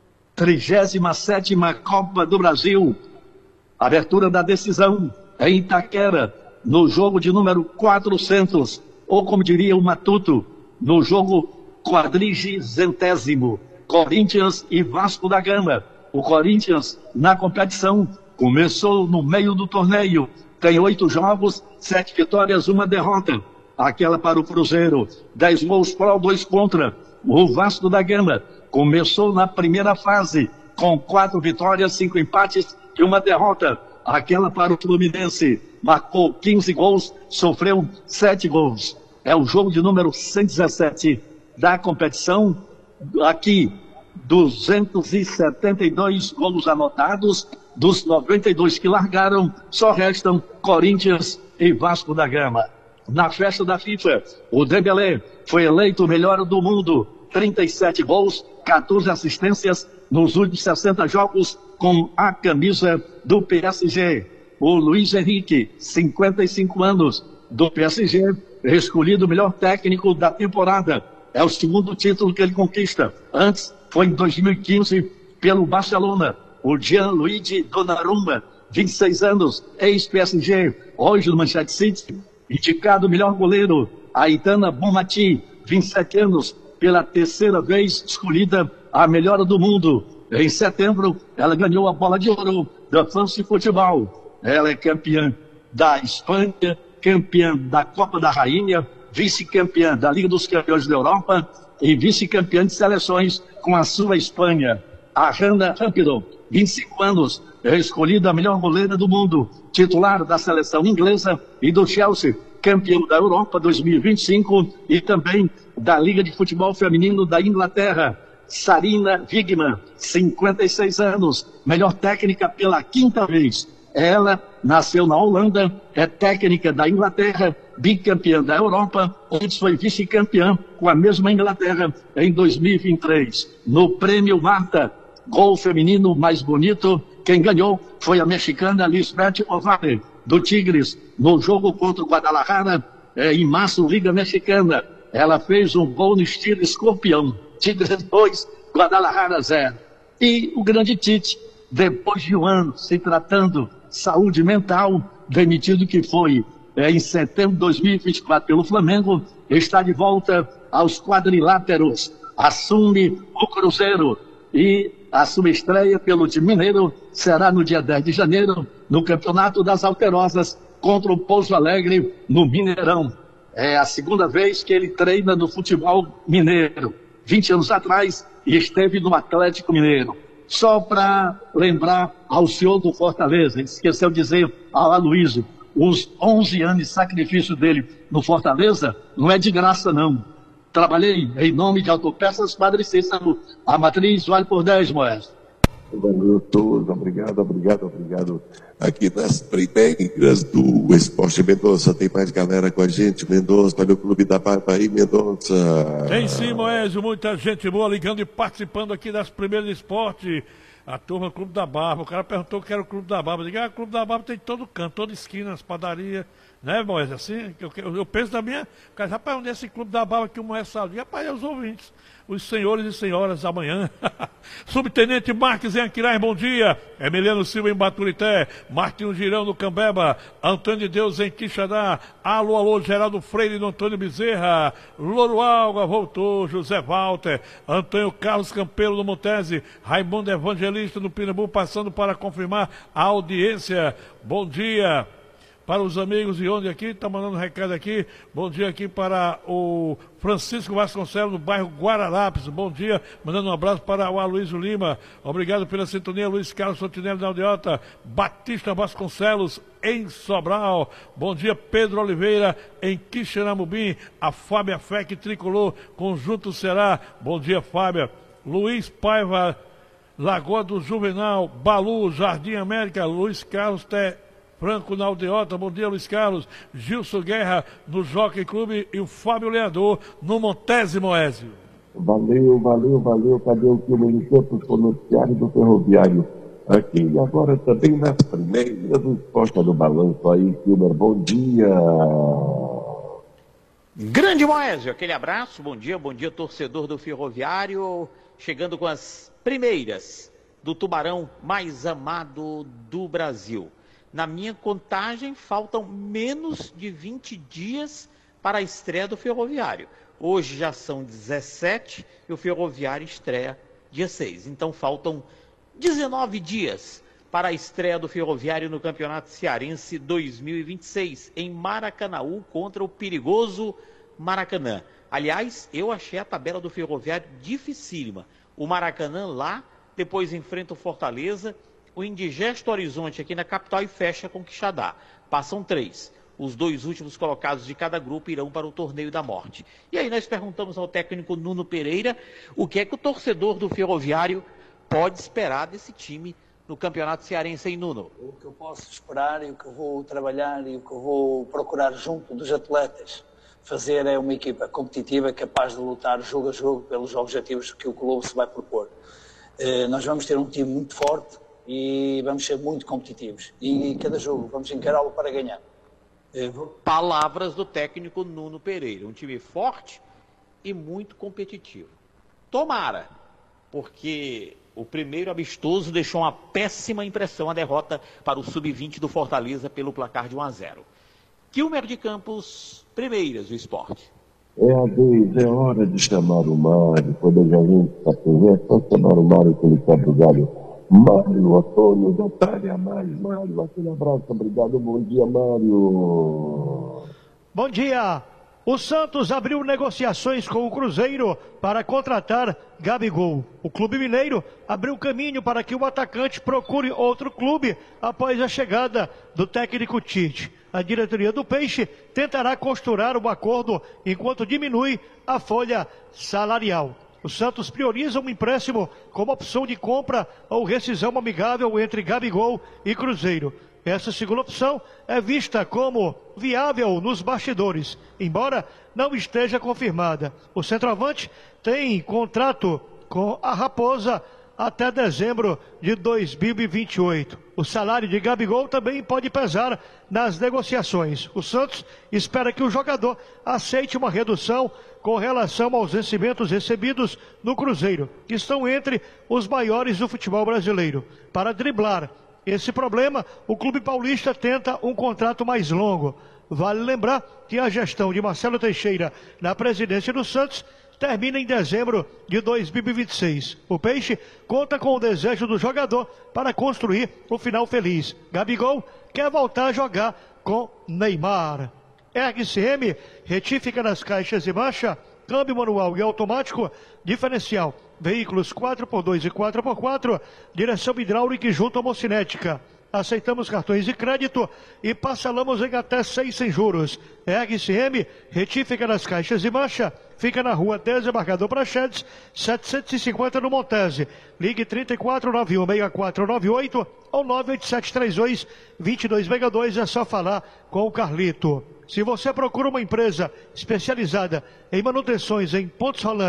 trigésima sétima Copa do Brasil. Abertura da decisão em Itaquera, no jogo de número quatrocentos, ou como diria o Matuto, no jogo quadrigentésimo, Corinthians e Vasco da Gama. O Corinthians, na competição, começou no meio do torneio, tem oito jogos, sete vitórias, uma derrota. Aquela para o Cruzeiro, dez gols pró, dois contra. O Vasco da Gama começou na primeira fase, com quatro vitórias, cinco empates e uma derrota. Aquela para o Fluminense, marcou quinze gols, sofreu sete gols. É o jogo de número cento e dezessete da competição. Aqui, duzentos e setenta e dois gols anotados, dos noventa e dois que largaram, só restam Corinthians e Vasco da Gama. Na festa da FIFA, o Dembélé foi eleito o melhor do mundo, trinta e sete gols, quatorze assistências nos últimos sessenta jogos com a camisa do P S G. O Luiz Henrique, cinquenta e cinco anos, do P S G, escolhido o melhor técnico da temporada. É o segundo título que ele conquista. Antes, foi em dois mil e quinze, pelo Barcelona. O Gianluigi Donnarumma, vinte e seis anos, ex-P S G, hoje no Manchester City, indicado o melhor goleiro. Aitana Bonmati, vinte e sete anos, pela terceira vez escolhida a melhor do mundo. Em setembro, ela ganhou a bola de ouro da France Futebol. Ela é campeã da Espanha, campeã da Copa da Rainha, vice-campeã da Liga dos Campeões da Europa e vice-campeã de seleções com a sua Espanha. A Hannah Hampton, vinte e cinco anos, é escolhida a melhor goleira do mundo, titular da seleção inglesa e do Chelsea, campeão da Europa dois mil e vinte e cinco e também da Liga de Futebol Feminino da Inglaterra. Sarina Wiegman, cinquenta e seis anos, melhor técnica pela quinta vez. Ela nasceu na Holanda, é técnica da Inglaterra, bicampeã da Europa, antes foi vice-campeã com a mesma Inglaterra em dois mil e vinte e três. No prêmio Marta, gol feminino mais bonito, quem ganhou foi a mexicana Lisbeth Ovalle, do Tigres, no jogo contra o Guadalajara, é, em março, Liga Mexicana. Ela fez um gol no estilo escorpião. Tigres dois, Guadalajara zero. E o grande Tite, depois de um ano se tratando saúde mental, demitido que foi é, em setembro de dois mil e vinte e quatro pelo Flamengo, está de volta aos quadriláteros, assume o Cruzeiro e a sua estreia pelo time mineiro será no dia dez de janeiro, no Campeonato das Alterosas, contra o Pouso Alegre, no Mineirão. É a segunda vez que ele treina no futebol mineiro. vinte anos atrás, e esteve no Atlético Mineiro. Só para lembrar ao senhor do Fortaleza, ele esqueceu de dizer ao Aloysio, os onze anos de sacrifício dele no Fortaleza não é de graça, não. Trabalhei em nome de Autopeças Padre Cícero, a matriz vale por dez moedas. Valeu todos, obrigado, obrigado, obrigado. Aqui nas primeiras do Esporte Mendonça, tem mais galera com a gente. Mendonça, olha o Clube da Barba aí, Mendonça. Tem sim, Moésio, muita gente boa ligando e participando aqui das primeiras do esporte. A turma Clube da Barba. O cara perguntou que era o Clube da Barba. Eu digo, ah, o Clube da Barba tem todo canto, toda esquina, as padarias. Né, Moés? Assim, eu, eu, eu penso da minha. Cara, rapaz, onde é esse Clube da Barba que o Moés sabe? Rapaz, é os ouvintes. Os senhores e senhoras amanhã. Subtenente Marques em Aquiraz, bom dia. Emiliano Silva em Baturité. Martinho Girão no Cambeba. Antônio de Deus em Quixadá. Alô, alô, Geraldo Freire no Antônio Bezerra. Louro Alga voltou. José Walter. Antônio Carlos Campelo no Montese. Raimundo Evangelista no Pirambu, passando para confirmar a audiência. Bom dia. Para os amigos de onde aqui, está mandando um recado aqui. Bom dia aqui para o Francisco Vasconcelos, no bairro Guararapes. Bom dia, mandando um abraço para o Aloysio Lima. Obrigado pela sintonia, Luiz Carlos Fontinelli da Aldeota. Batista Vasconcelos, em Sobral. Bom dia, Pedro Oliveira, em Quixeramobim. A Fábia Fec Tricolor, Conjunto Será. Bom dia, Fábia. Luiz Paiva, Lagoa do Juvenal. Balu, Jardim América. Luiz Carlos Té Franco na Aldeota, bom dia Luiz Carlos, Gilson Guerra no Jockey Clube e o Fábio Leandor no Montese Moésio. Valeu, valeu, valeu, cadê o filme de tempo com o noticiário do Ferroviário? Aqui e agora também na primeira do Costa do Balanço aí, Filmer, bom dia. Grande Moésio, aquele abraço, bom dia, bom dia torcedor do Ferroviário, chegando com as primeiras do Tubarão mais amado do Brasil. Na minha contagem, faltam menos de vinte dias para a estreia do Ferroviário. Hoje já são dezessete e o Ferroviário estreia dia seis. Então faltam dezenove dias para a estreia do Ferroviário no Campeonato Cearense dois mil e vinte e seis, em Maracanaú, contra o perigoso Maracanã. Aliás, eu achei a tabela do Ferroviário dificílima. O Maracanã lá, depois enfrenta o Fortaleza, o indigesto Horizonte aqui na capital e fecha com Quixadá. Passam três. Os dois últimos colocados de cada grupo irão para o Torneio da Morte. E aí nós perguntamos ao técnico Nuno Pereira o que é que o torcedor do Ferroviário pode esperar desse time no Campeonato Cearense, hein, Nuno? O que eu posso esperar e o que eu vou trabalhar e o que eu vou procurar junto dos atletas fazer é uma equipa competitiva capaz de lutar jogo a jogo pelos objetivos que o clube se vai propor. Eh, nós vamos ter um time muito forte e vamos ser muito competitivos. E cada jogo vamos encará-lo para ganhar. Vou... Palavras do técnico Nuno Pereira. Um time forte e muito competitivo. Tomara, porque o primeiro amistoso deixou uma péssima impressão, a derrota para o sub vinte do Fortaleza pelo placar de um a zero. Kilmer de Campos, primeiras do esporte. É a vez, é hora de chamar o Mário. Quando a gente está com é só chamar o Mário que ele está do galho. Mário, Antônio, detalhe a mais, Mário, aquele abraço, obrigado, bom dia, Mário. Bom dia, o Santos abriu negociações com o Cruzeiro para contratar Gabigol. O Clube Mineiro abriu caminho para que o atacante procure outro clube após a chegada do técnico Tite. A diretoria do Peixe tentará costurar um acordo enquanto diminui a folha salarial. O Santos prioriza um empréstimo como opção de compra ou rescisão amigável entre Gabigol e Cruzeiro. Essa segunda opção é vista como viável nos bastidores, embora não esteja confirmada. O centroavante tem contrato com a Raposa até dezembro de dois mil e vinte e oito. O salário de Gabigol também pode pesar nas negociações. O Santos espera que o jogador aceite uma redução com relação aos vencimentos recebidos no Cruzeiro, que estão entre os maiores do futebol brasileiro. Para driblar esse problema, o clube paulista tenta um contrato mais longo. Vale lembrar que a gestão de Marcelo Teixeira na presidência do Santos termina em dezembro de dois mil e vinte e seis. O Peixe conta com o desejo do jogador para construir o final feliz. Gabigol quer voltar a jogar com Neymar. R C M, retífica nas caixas de marcha, câmbio manual e automático, diferencial, veículos quatro por dois e quatro por quatro, direção hidráulica e junta homocinética. Aceitamos cartões de crédito e parcelamos em até seis sem juros. R C M, retífica nas caixas de marcha, fica na rua Desembargador Prachedes, setecentos e cinquenta no Montese. Ligue trinta e quatro, nove um seis quatro nove oito ou nove oito sete três dois, dois dois seis dois, é só falar com o Carlito. Se você procura uma empresa especializada em manutenções em pontos rolantes,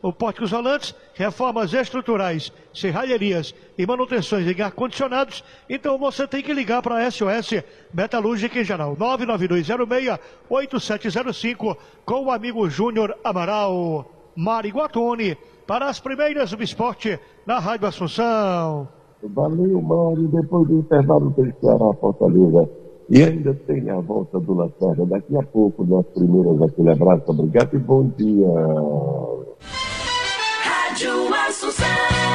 pórticos rolantes, reformas estruturais, serralherias e manutenções em ar-condicionados, então você tem que ligar para a S O S Metalúrgica em geral, nove nove dois zero seis oito sete zero cinco, com o amigo Júnior Amaral. Mariguatone, para as primeiras do esporte na Rádio Assunção. Valeu, Mário. Depois do intervalo tem Ceará Fortaleza. E ainda tem a volta do Lacerda daqui a pouco, nas primeiras. Aquele abraço, obrigado e bom dia. Rádio Assunção.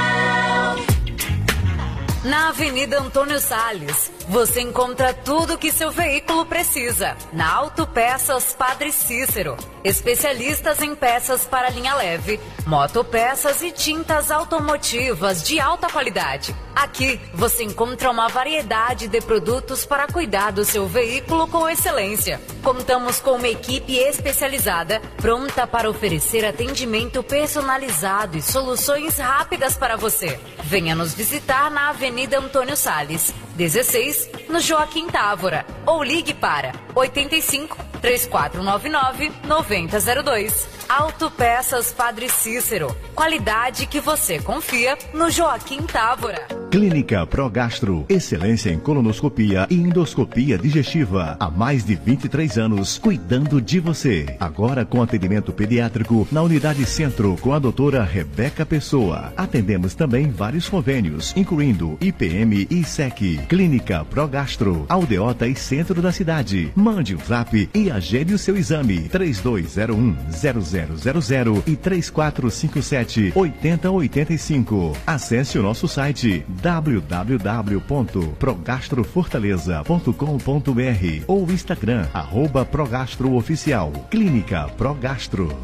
Na Avenida Antônio Salles, você encontra tudo o que seu veículo precisa. Na Autopeças Padre Cícero, especialistas em peças para linha leve, motopeças e tintas automotivas de alta qualidade. Aqui você encontra uma variedade de produtos para cuidar do seu veículo com excelência. Contamos com uma equipe especializada, pronta para oferecer atendimento personalizado e soluções rápidas para você. Venha nos visitar na Avenida Antônio Salles, dezesseis, no Joaquim Távora, ou ligue para oito cinco, três quatro nove nove, nove zero zero dois. Autopeças Padre Cícero, qualidade que você confia no Joaquim Távora. Clínica Progastro, excelência em colonoscopia e endoscopia digestiva. Há mais de vinte e três anos, cuidando de você. Agora com atendimento pediátrico na Unidade Centro com a doutora Rebeca Pessoa. Atendemos também vários convênios, incluindo I P M e S E C. Clínica Progastro, Aldeota e centro da cidade. Mande um zap e agende o seu exame. três dois zero um, zero zero zero zero e três quatro cinco sete, oito zero oito cinco. Acesse o nosso site w w w ponto progastrofortaleza ponto com ponto b r ou Instagram, arroba Progastro Oficial. Clínica Progastro.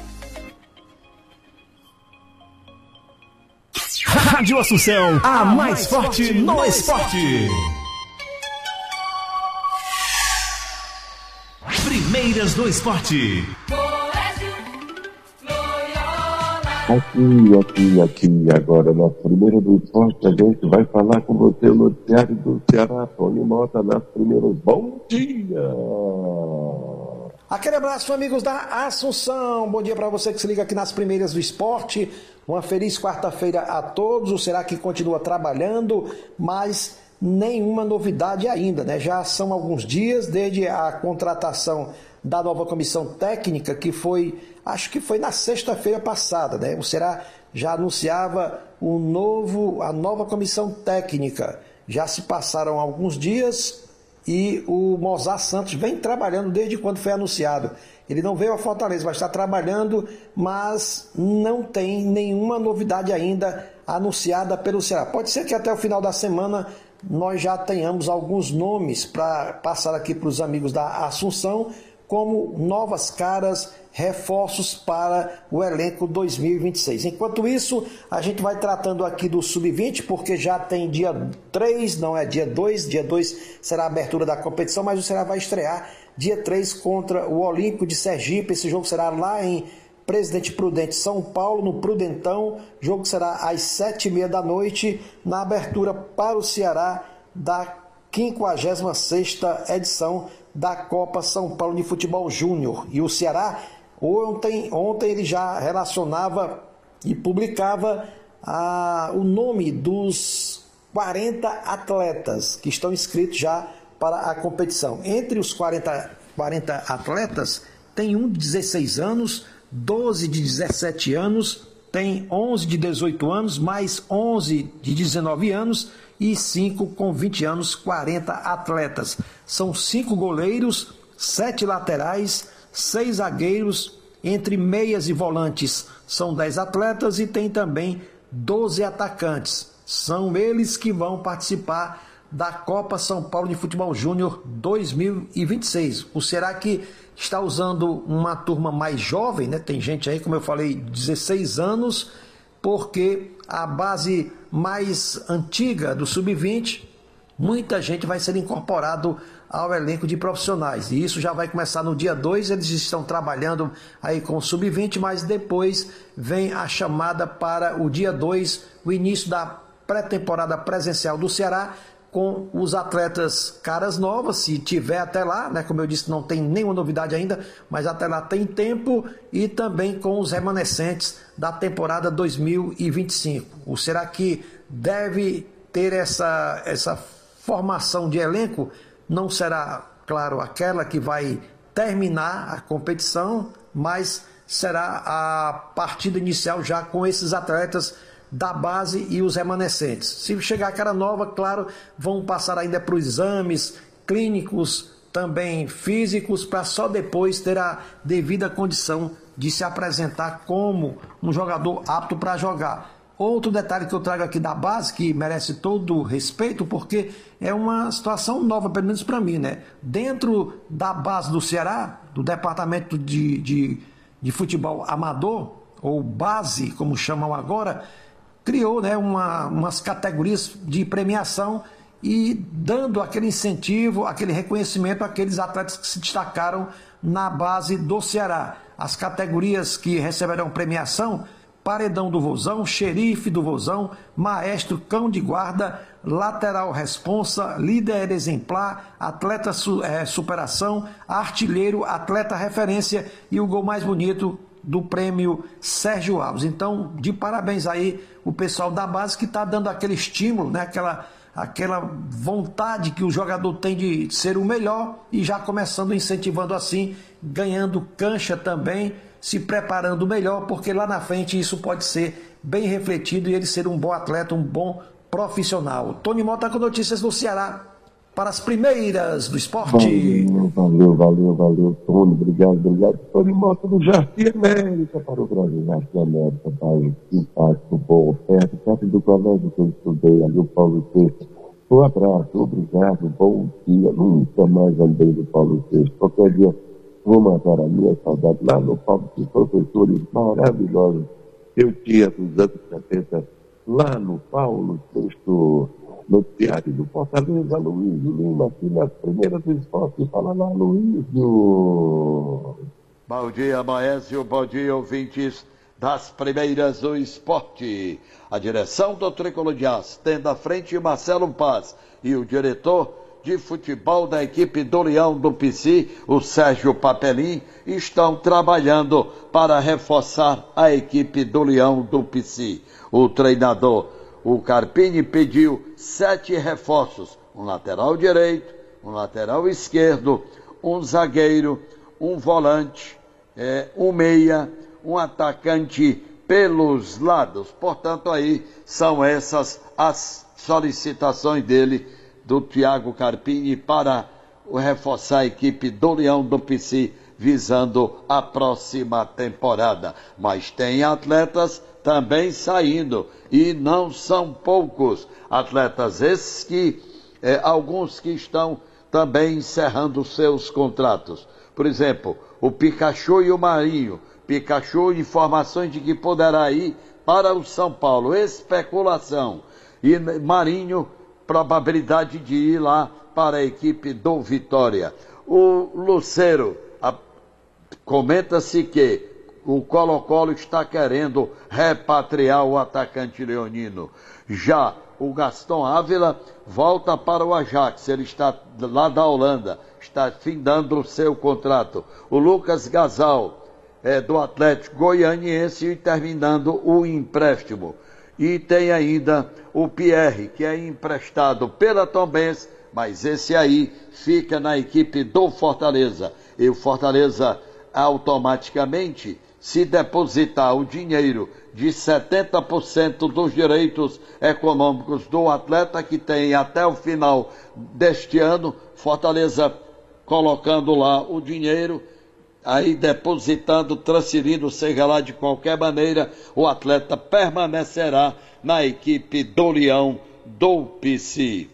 Rádio Assunção, a mais forte no esporte. Primeiras do esporte. Aqui, aqui, aqui, agora na primeira do esporte, a gente vai falar com você no noticiário do Ceará. Tony Mota, nas primeiras. Bom dia! Aquele abraço, amigos da Assunção. Bom dia para você que se liga aqui nas primeiras do esporte. Uma feliz quarta-feira a todos. O Ceará que continua trabalhando, mas nenhuma novidade ainda, né? Já são alguns dias desde a contratação da nova comissão técnica, que foi, acho que foi na sexta-feira passada, né? O Ceará já anunciava o novo, a nova comissão técnica. Já se passaram alguns dias e o Mozart Santos vem trabalhando desde quando foi anunciado. Ele não veio a Fortaleza, mas está trabalhando, mas não tem nenhuma novidade ainda anunciada pelo Ceará. Pode ser que até o final da semana nós já tenhamos alguns nomes para passar aqui para os amigos da Assunção, como novas caras, reforços para o elenco dois mil e vinte e seis. Enquanto isso, a gente vai tratando aqui do sub vinte, porque já tem dia três, não é dia dois, dia dois será a abertura da competição, mas o Ceará vai estrear dia três contra o Olímpico de Sergipe. Esse jogo será lá em Presidente Prudente, São Paulo, no Prudentão. O jogo será às sete e meia da noite, na abertura para o Ceará da quinquagésima sexta edição da Copa São Paulo de Futebol Júnior. E o Ceará, ontem, ontem ele já relacionava e publicava ah, o nome dos quarenta atletas que estão inscritos já para a competição. Entre os quarenta, quarenta atletas, tem um de dezesseis anos, doze de dezessete anos, tem onze de dezoito anos, mais onze de dezenove anos e cinco com vinte anos, quarenta atletas. São cinco goleiros, sete laterais, seis zagueiros, entre meias e volantes são dez atletas e tem também doze atacantes. São eles que vão participar da Copa São Paulo de Futebol Júnior dois mil e vinte e seis. O Ceará que está usando uma turma mais jovem, né? Tem gente aí, como eu falei, dezesseis anos, porque a base mais antiga do sub vinte, muita gente vai ser incorporado ao elenco de profissionais. E isso já vai começar no dia dois, eles estão trabalhando aí com o sub vinte, mas depois vem a chamada para o dia dois, o início da pré-temporada presencial do Ceará, com os atletas caras novas, se tiver até lá, né? Como eu disse, não tem nenhuma novidade ainda, mas até lá tem tempo, e também com os remanescentes da temporada dois mil e vinte e cinco. Ou será que deve ter essa, essa formação de elenco? Não será, claro, aquela que vai terminar a competição, mas será a partida inicial já com esses atletas da base e os remanescentes. Se chegar a cara nova, claro, vão passar ainda para os exames clínicos, também físicos, para só depois ter a devida condição de se apresentar como um jogador apto para jogar. Outro detalhe que eu trago aqui da base, que merece todo o respeito, porque é uma situação nova, pelo menos para mim, né? Dentro da base do Ceará, do departamento de, de, de futebol amador, ou base, como chamam agora, criou, né, uma, umas categorias de premiação e dando aquele incentivo, aquele reconhecimento àqueles atletas que se destacaram na base do Ceará. As categorias que receberão premiação: Paredão do Vozão, Xerife do Vozão, Maestro Cão de Guarda, Lateral Responsa, Líder Exemplar, Atleta su, é, Superação, Artilheiro, Atleta Referência e o gol mais bonito do prêmio Sérgio Alves. Então, de parabéns aí o pessoal da base, que está dando aquele estímulo, né? aquela, aquela vontade que o jogador tem de ser o melhor, e já começando incentivando assim, ganhando cancha também, se preparando melhor, porque lá na frente isso pode ser bem refletido e ele ser um bom atleta, um bom profissional. Tony Mota com notícias do Ceará para as primeiras do esporte. Valeu, valeu, valeu, valeu, Tony, obrigado, obrigado. Tony Mota do Jardim América para o Brasil, Jardim América, pai, simpático, bom, perto, perto do colégio que eu estudei, ali o Paulo Sexto. Um abraço, obrigado, bom dia. Nunca mais andei do Paulo Sexto. Qualquer dia vou matar a minha saudade lá no Paulo Sexto, professores maravilhosos. Eu tinha dos anos setenta lá no Paulo Sexto, no Diário do Fortaleza, Luísio Lima, aqui nas primeiras do esporte. Fala lá, Luísio. Bom dia, Maécio, bom dia, ouvintes das primeiras do esporte. A direção do Tricolor de Aço, tendo à frente Marcelo Paz, e o diretor de futebol da equipe do Leão do P C, o Sérgio Papelim, estão trabalhando para reforçar a equipe do Leão do P C. O treinador, o Carpini, pediu sete reforços: um lateral direito, um lateral esquerdo, um zagueiro, um volante, é, um meia, um atacante pelos lados. Portanto, aí são essas as solicitações dele, do Thiago Carpini, para reforçar a equipe do Leão do P C, visando a próxima temporada. Mas tem atletas também saindo, e não são poucos atletas esses, que é, alguns que estão também encerrando seus contratos. Por exemplo, o Pikachu e o Marinho. Pikachu, informações de que poderá ir para o São Paulo, especulação. E Marinho, probabilidade de ir lá para a equipe do Vitória. O Lucero, comenta-se que o Colo-Colo está querendo repatriar o atacante leonino. Já o Gaston Ávila volta para o Ajax, ele está lá da Holanda, está findando o seu contrato. O Lucas Gasal, é, do Atlético Goianiense, e terminando o empréstimo. E tem ainda o Pierre, que é emprestado pela Tombense, mas esse aí fica na equipe do Fortaleza. E o Fortaleza automaticamente, se depositar o dinheiro de setenta por cento dos direitos econômicos do atleta, que tem até o final deste ano, Fortaleza colocando lá o dinheiro, aí depositando, transferindo, seja lá de qualquer maneira, o atleta permanecerá na equipe do Leão do P C.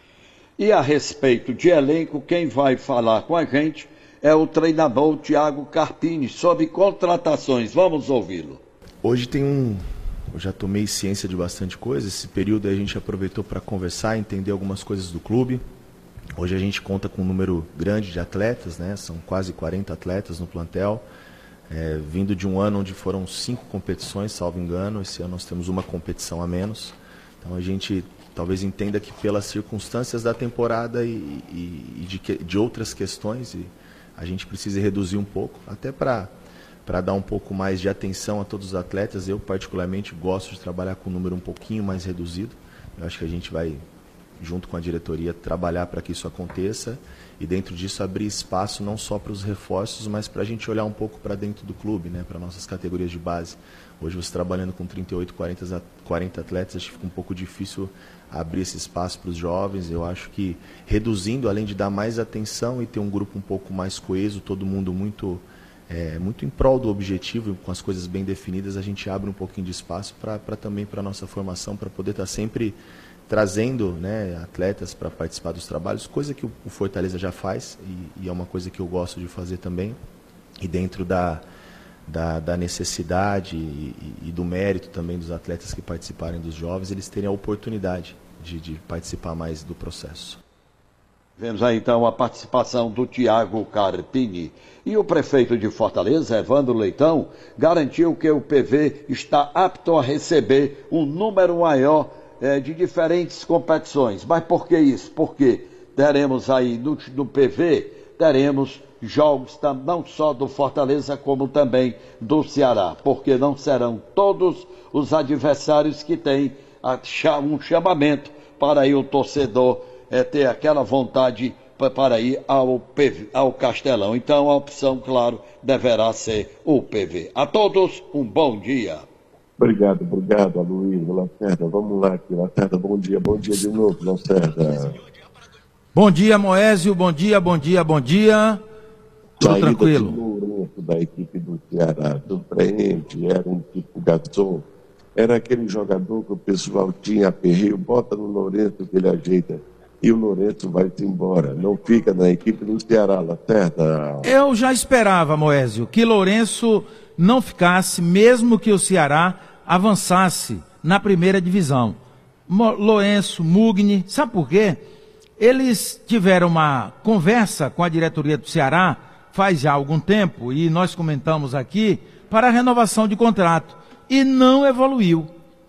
E a respeito de elenco, quem vai falar com a gente é o treinador Thiago Carpini, sobre contratações. Vamos ouvi-lo. Hoje tem um... Eu já tomei ciência de bastante coisa. Esse período a gente aproveitou para conversar, entender algumas coisas do clube. Hoje a gente conta com um número grande de atletas, né? São quase quarenta atletas no plantel, é, vindo de um ano onde foram cinco competições, salvo engano. Esse ano nós temos uma competição a menos. Então a gente talvez entenda que pelas circunstâncias da temporada e, e, e de, que, de outras questões, e a gente precisa reduzir um pouco, até para para dar um pouco mais de atenção a todos os atletas. Eu particularmente gosto de trabalhar com um número um pouquinho mais reduzido. Eu acho que a gente vai, junto com a diretoria, trabalhar para que isso aconteça e dentro disso abrir espaço não só para os reforços, mas para a gente olhar um pouco para dentro do clube, né, para nossas categorias de base. Hoje você trabalhando com trinta e oito, quarenta atletas, acho que fica um pouco difícil abrir esse espaço para os jovens. Eu acho que reduzindo, além de dar mais atenção e ter um grupo um pouco mais coeso, todo mundo muito, é, muito em prol do objetivo, com as coisas bem definidas, a gente abre um pouquinho de espaço para também para a nossa formação, para poder estar sempre trazendo, né, atletas para participar dos trabalhos, coisa que o Fortaleza já faz e, e é uma coisa que eu gosto de fazer também, e dentro da, da, da necessidade e, e do mérito também dos atletas que participarem dos jovens, eles terem a oportunidade de, de participar mais do processo. Vemos aí então a participação do Tiago Carpini. E o prefeito de Fortaleza, Evandro Leitão, garantiu que o P V está apto a receber um número maior eh, de diferentes competições. Mas por que isso? Porque teremos aí no, no P V, teremos jogos não só do Fortaleza, como também do Ceará. Porque não serão todos os adversários que têm um chamamento para aí o torcedor é ter aquela vontade para ir ao, P V, ao Castelão. Então a opção, claro, deverá ser o P V. A todos, um bom dia. Obrigado, obrigado, Aloysio, Lacerda. Vamos lá aqui, Lacerda, bom dia, bom dia de novo, Lacerda. Bom dia, Moésio, bom dia, bom dia, bom dia. Tudo Saída tranquilo? De Lourenço, da equipe do Ceará, surpreende, era um tipo garçom. Era aquele jogador que o pessoal tinha aperreio, bota no Lourenço que ele ajeita. E o Lourenço vai-se embora. Não fica na equipe do Ceará, Lacerda. Eu já esperava, Moésio, que Lourenço não ficasse, mesmo que o Ceará avançasse na primeira divisão. Mo Lourenço, Mugni, sabe por quê? Eles tiveram uma conversa com a diretoria do Ceará faz já algum tempo, e nós comentamos aqui, para a renovação de contrato. E não evoluiu.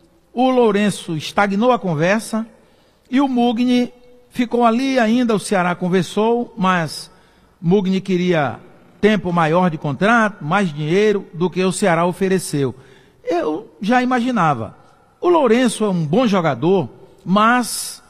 O Lourenço estagnou a conversa e o Mugni ficou ali ainda. O Ceará conversou, mas Mugni queria tempo maior de contrato, mais dinheiro do que o Ceará ofereceu. Eu já imaginava. O Lourenço é um bom jogador, mas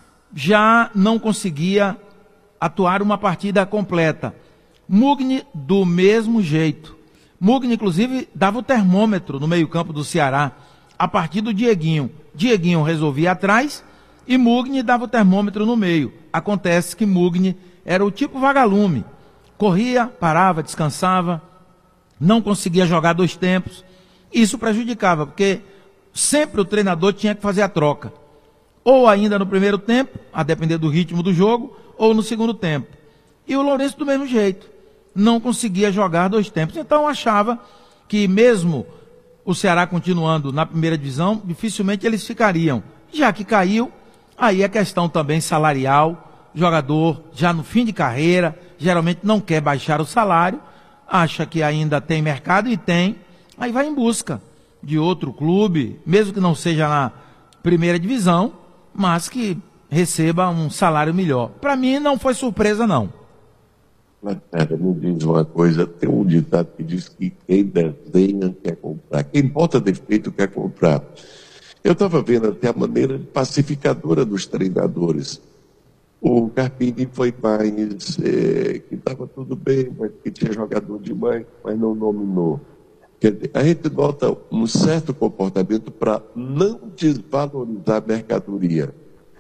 já não conseguia atuar uma partida completa. Mugni do mesmo jeito. Mugni, inclusive, dava o termômetro no meio-campo do Ceará, a partir do Dieguinho. Dieguinho resolvia atrás e Mugni dava o termômetro no meio. Acontece que Mugni era o tipo vagalume. Corria, parava, descansava, não conseguia jogar dois tempos. Isso prejudicava, porque sempre o treinador tinha que fazer a troca. Ou ainda no primeiro tempo, a depender do ritmo do jogo, ou no segundo tempo. E o Lourenço do mesmo jeito. Não conseguia jogar dois tempos. Então achava que mesmo o Ceará continuando na primeira divisão, dificilmente eles ficariam. Já que caiu, aí é questão também salarial. Jogador já no fim de carreira, geralmente não quer baixar o salário, acha que ainda tem mercado e tem, aí vai em busca de outro clube, mesmo que não seja na primeira divisão, mas que receba um salário melhor. Para mim não foi surpresa não. Lacerda, me diz uma coisa, tem um ditado que diz que quem desenha quer comprar, quem bota defeito quer comprar. Eu estava vendo até a maneira pacificadora dos treinadores. O Carpini foi mais, é, que estava tudo bem, mas que tinha jogador demais, mas não nominou. Quer dizer, a gente nota um certo comportamento para não desvalorizar a mercadoria,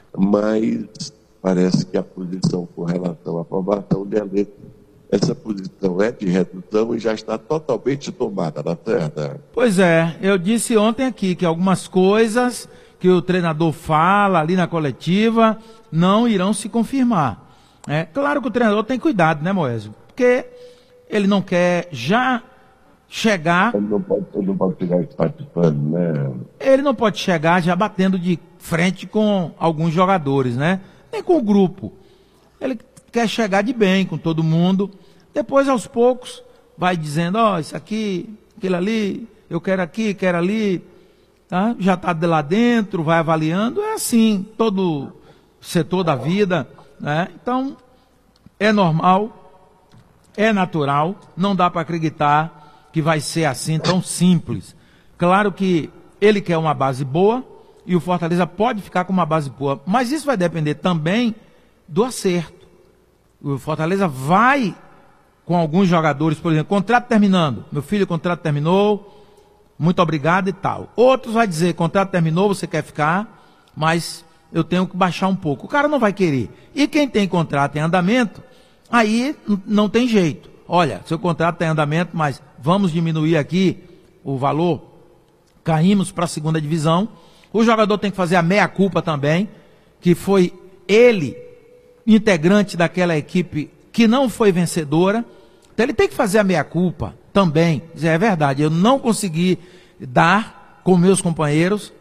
mas parece que a posição com relação à aprovação de elenco, essa posição é de redução e já está totalmente tomada, na certa? Pois é, eu disse ontem aqui que algumas coisas que o treinador fala ali na coletiva não irão se confirmar. É claro que o treinador tem cuidado, né, Moésio? Porque ele não quer já chegar... Ele não pode, ele não pode chegar participando, né? Ele não pode chegar já batendo de frente com alguns jogadores, né? Nem com o grupo. Ele quer chegar de bem com todo mundo. Depois, aos poucos, vai dizendo, ó, oh, isso aqui, aquilo ali, eu quero aqui, quero ali. tá? Já está lá dentro, vai avaliando, é assim, todo setor da vida, né? Então, é normal, é natural, não dá para acreditar que vai ser assim tão simples. Claro que ele quer uma base boa e o Fortaleza pode ficar com uma base boa, mas isso vai depender também do acerto. O Fortaleza vai com alguns jogadores, por exemplo, contrato terminando, meu filho, o contrato terminou, muito obrigado e tal. Outros vai dizer, contrato terminou, você quer ficar, mas eu tenho que baixar um pouco. O cara não vai querer. E quem tem contrato em andamento, aí não tem jeito. Olha, seu contrato está em andamento, mas vamos diminuir aqui o valor, caímos para a segunda divisão. O jogador tem que fazer a meia-culpa também, que foi ele, integrante daquela equipe que não foi vencedora. Então ele tem que fazer a meia-culpa também. É verdade, eu não consegui dar com meus companheiros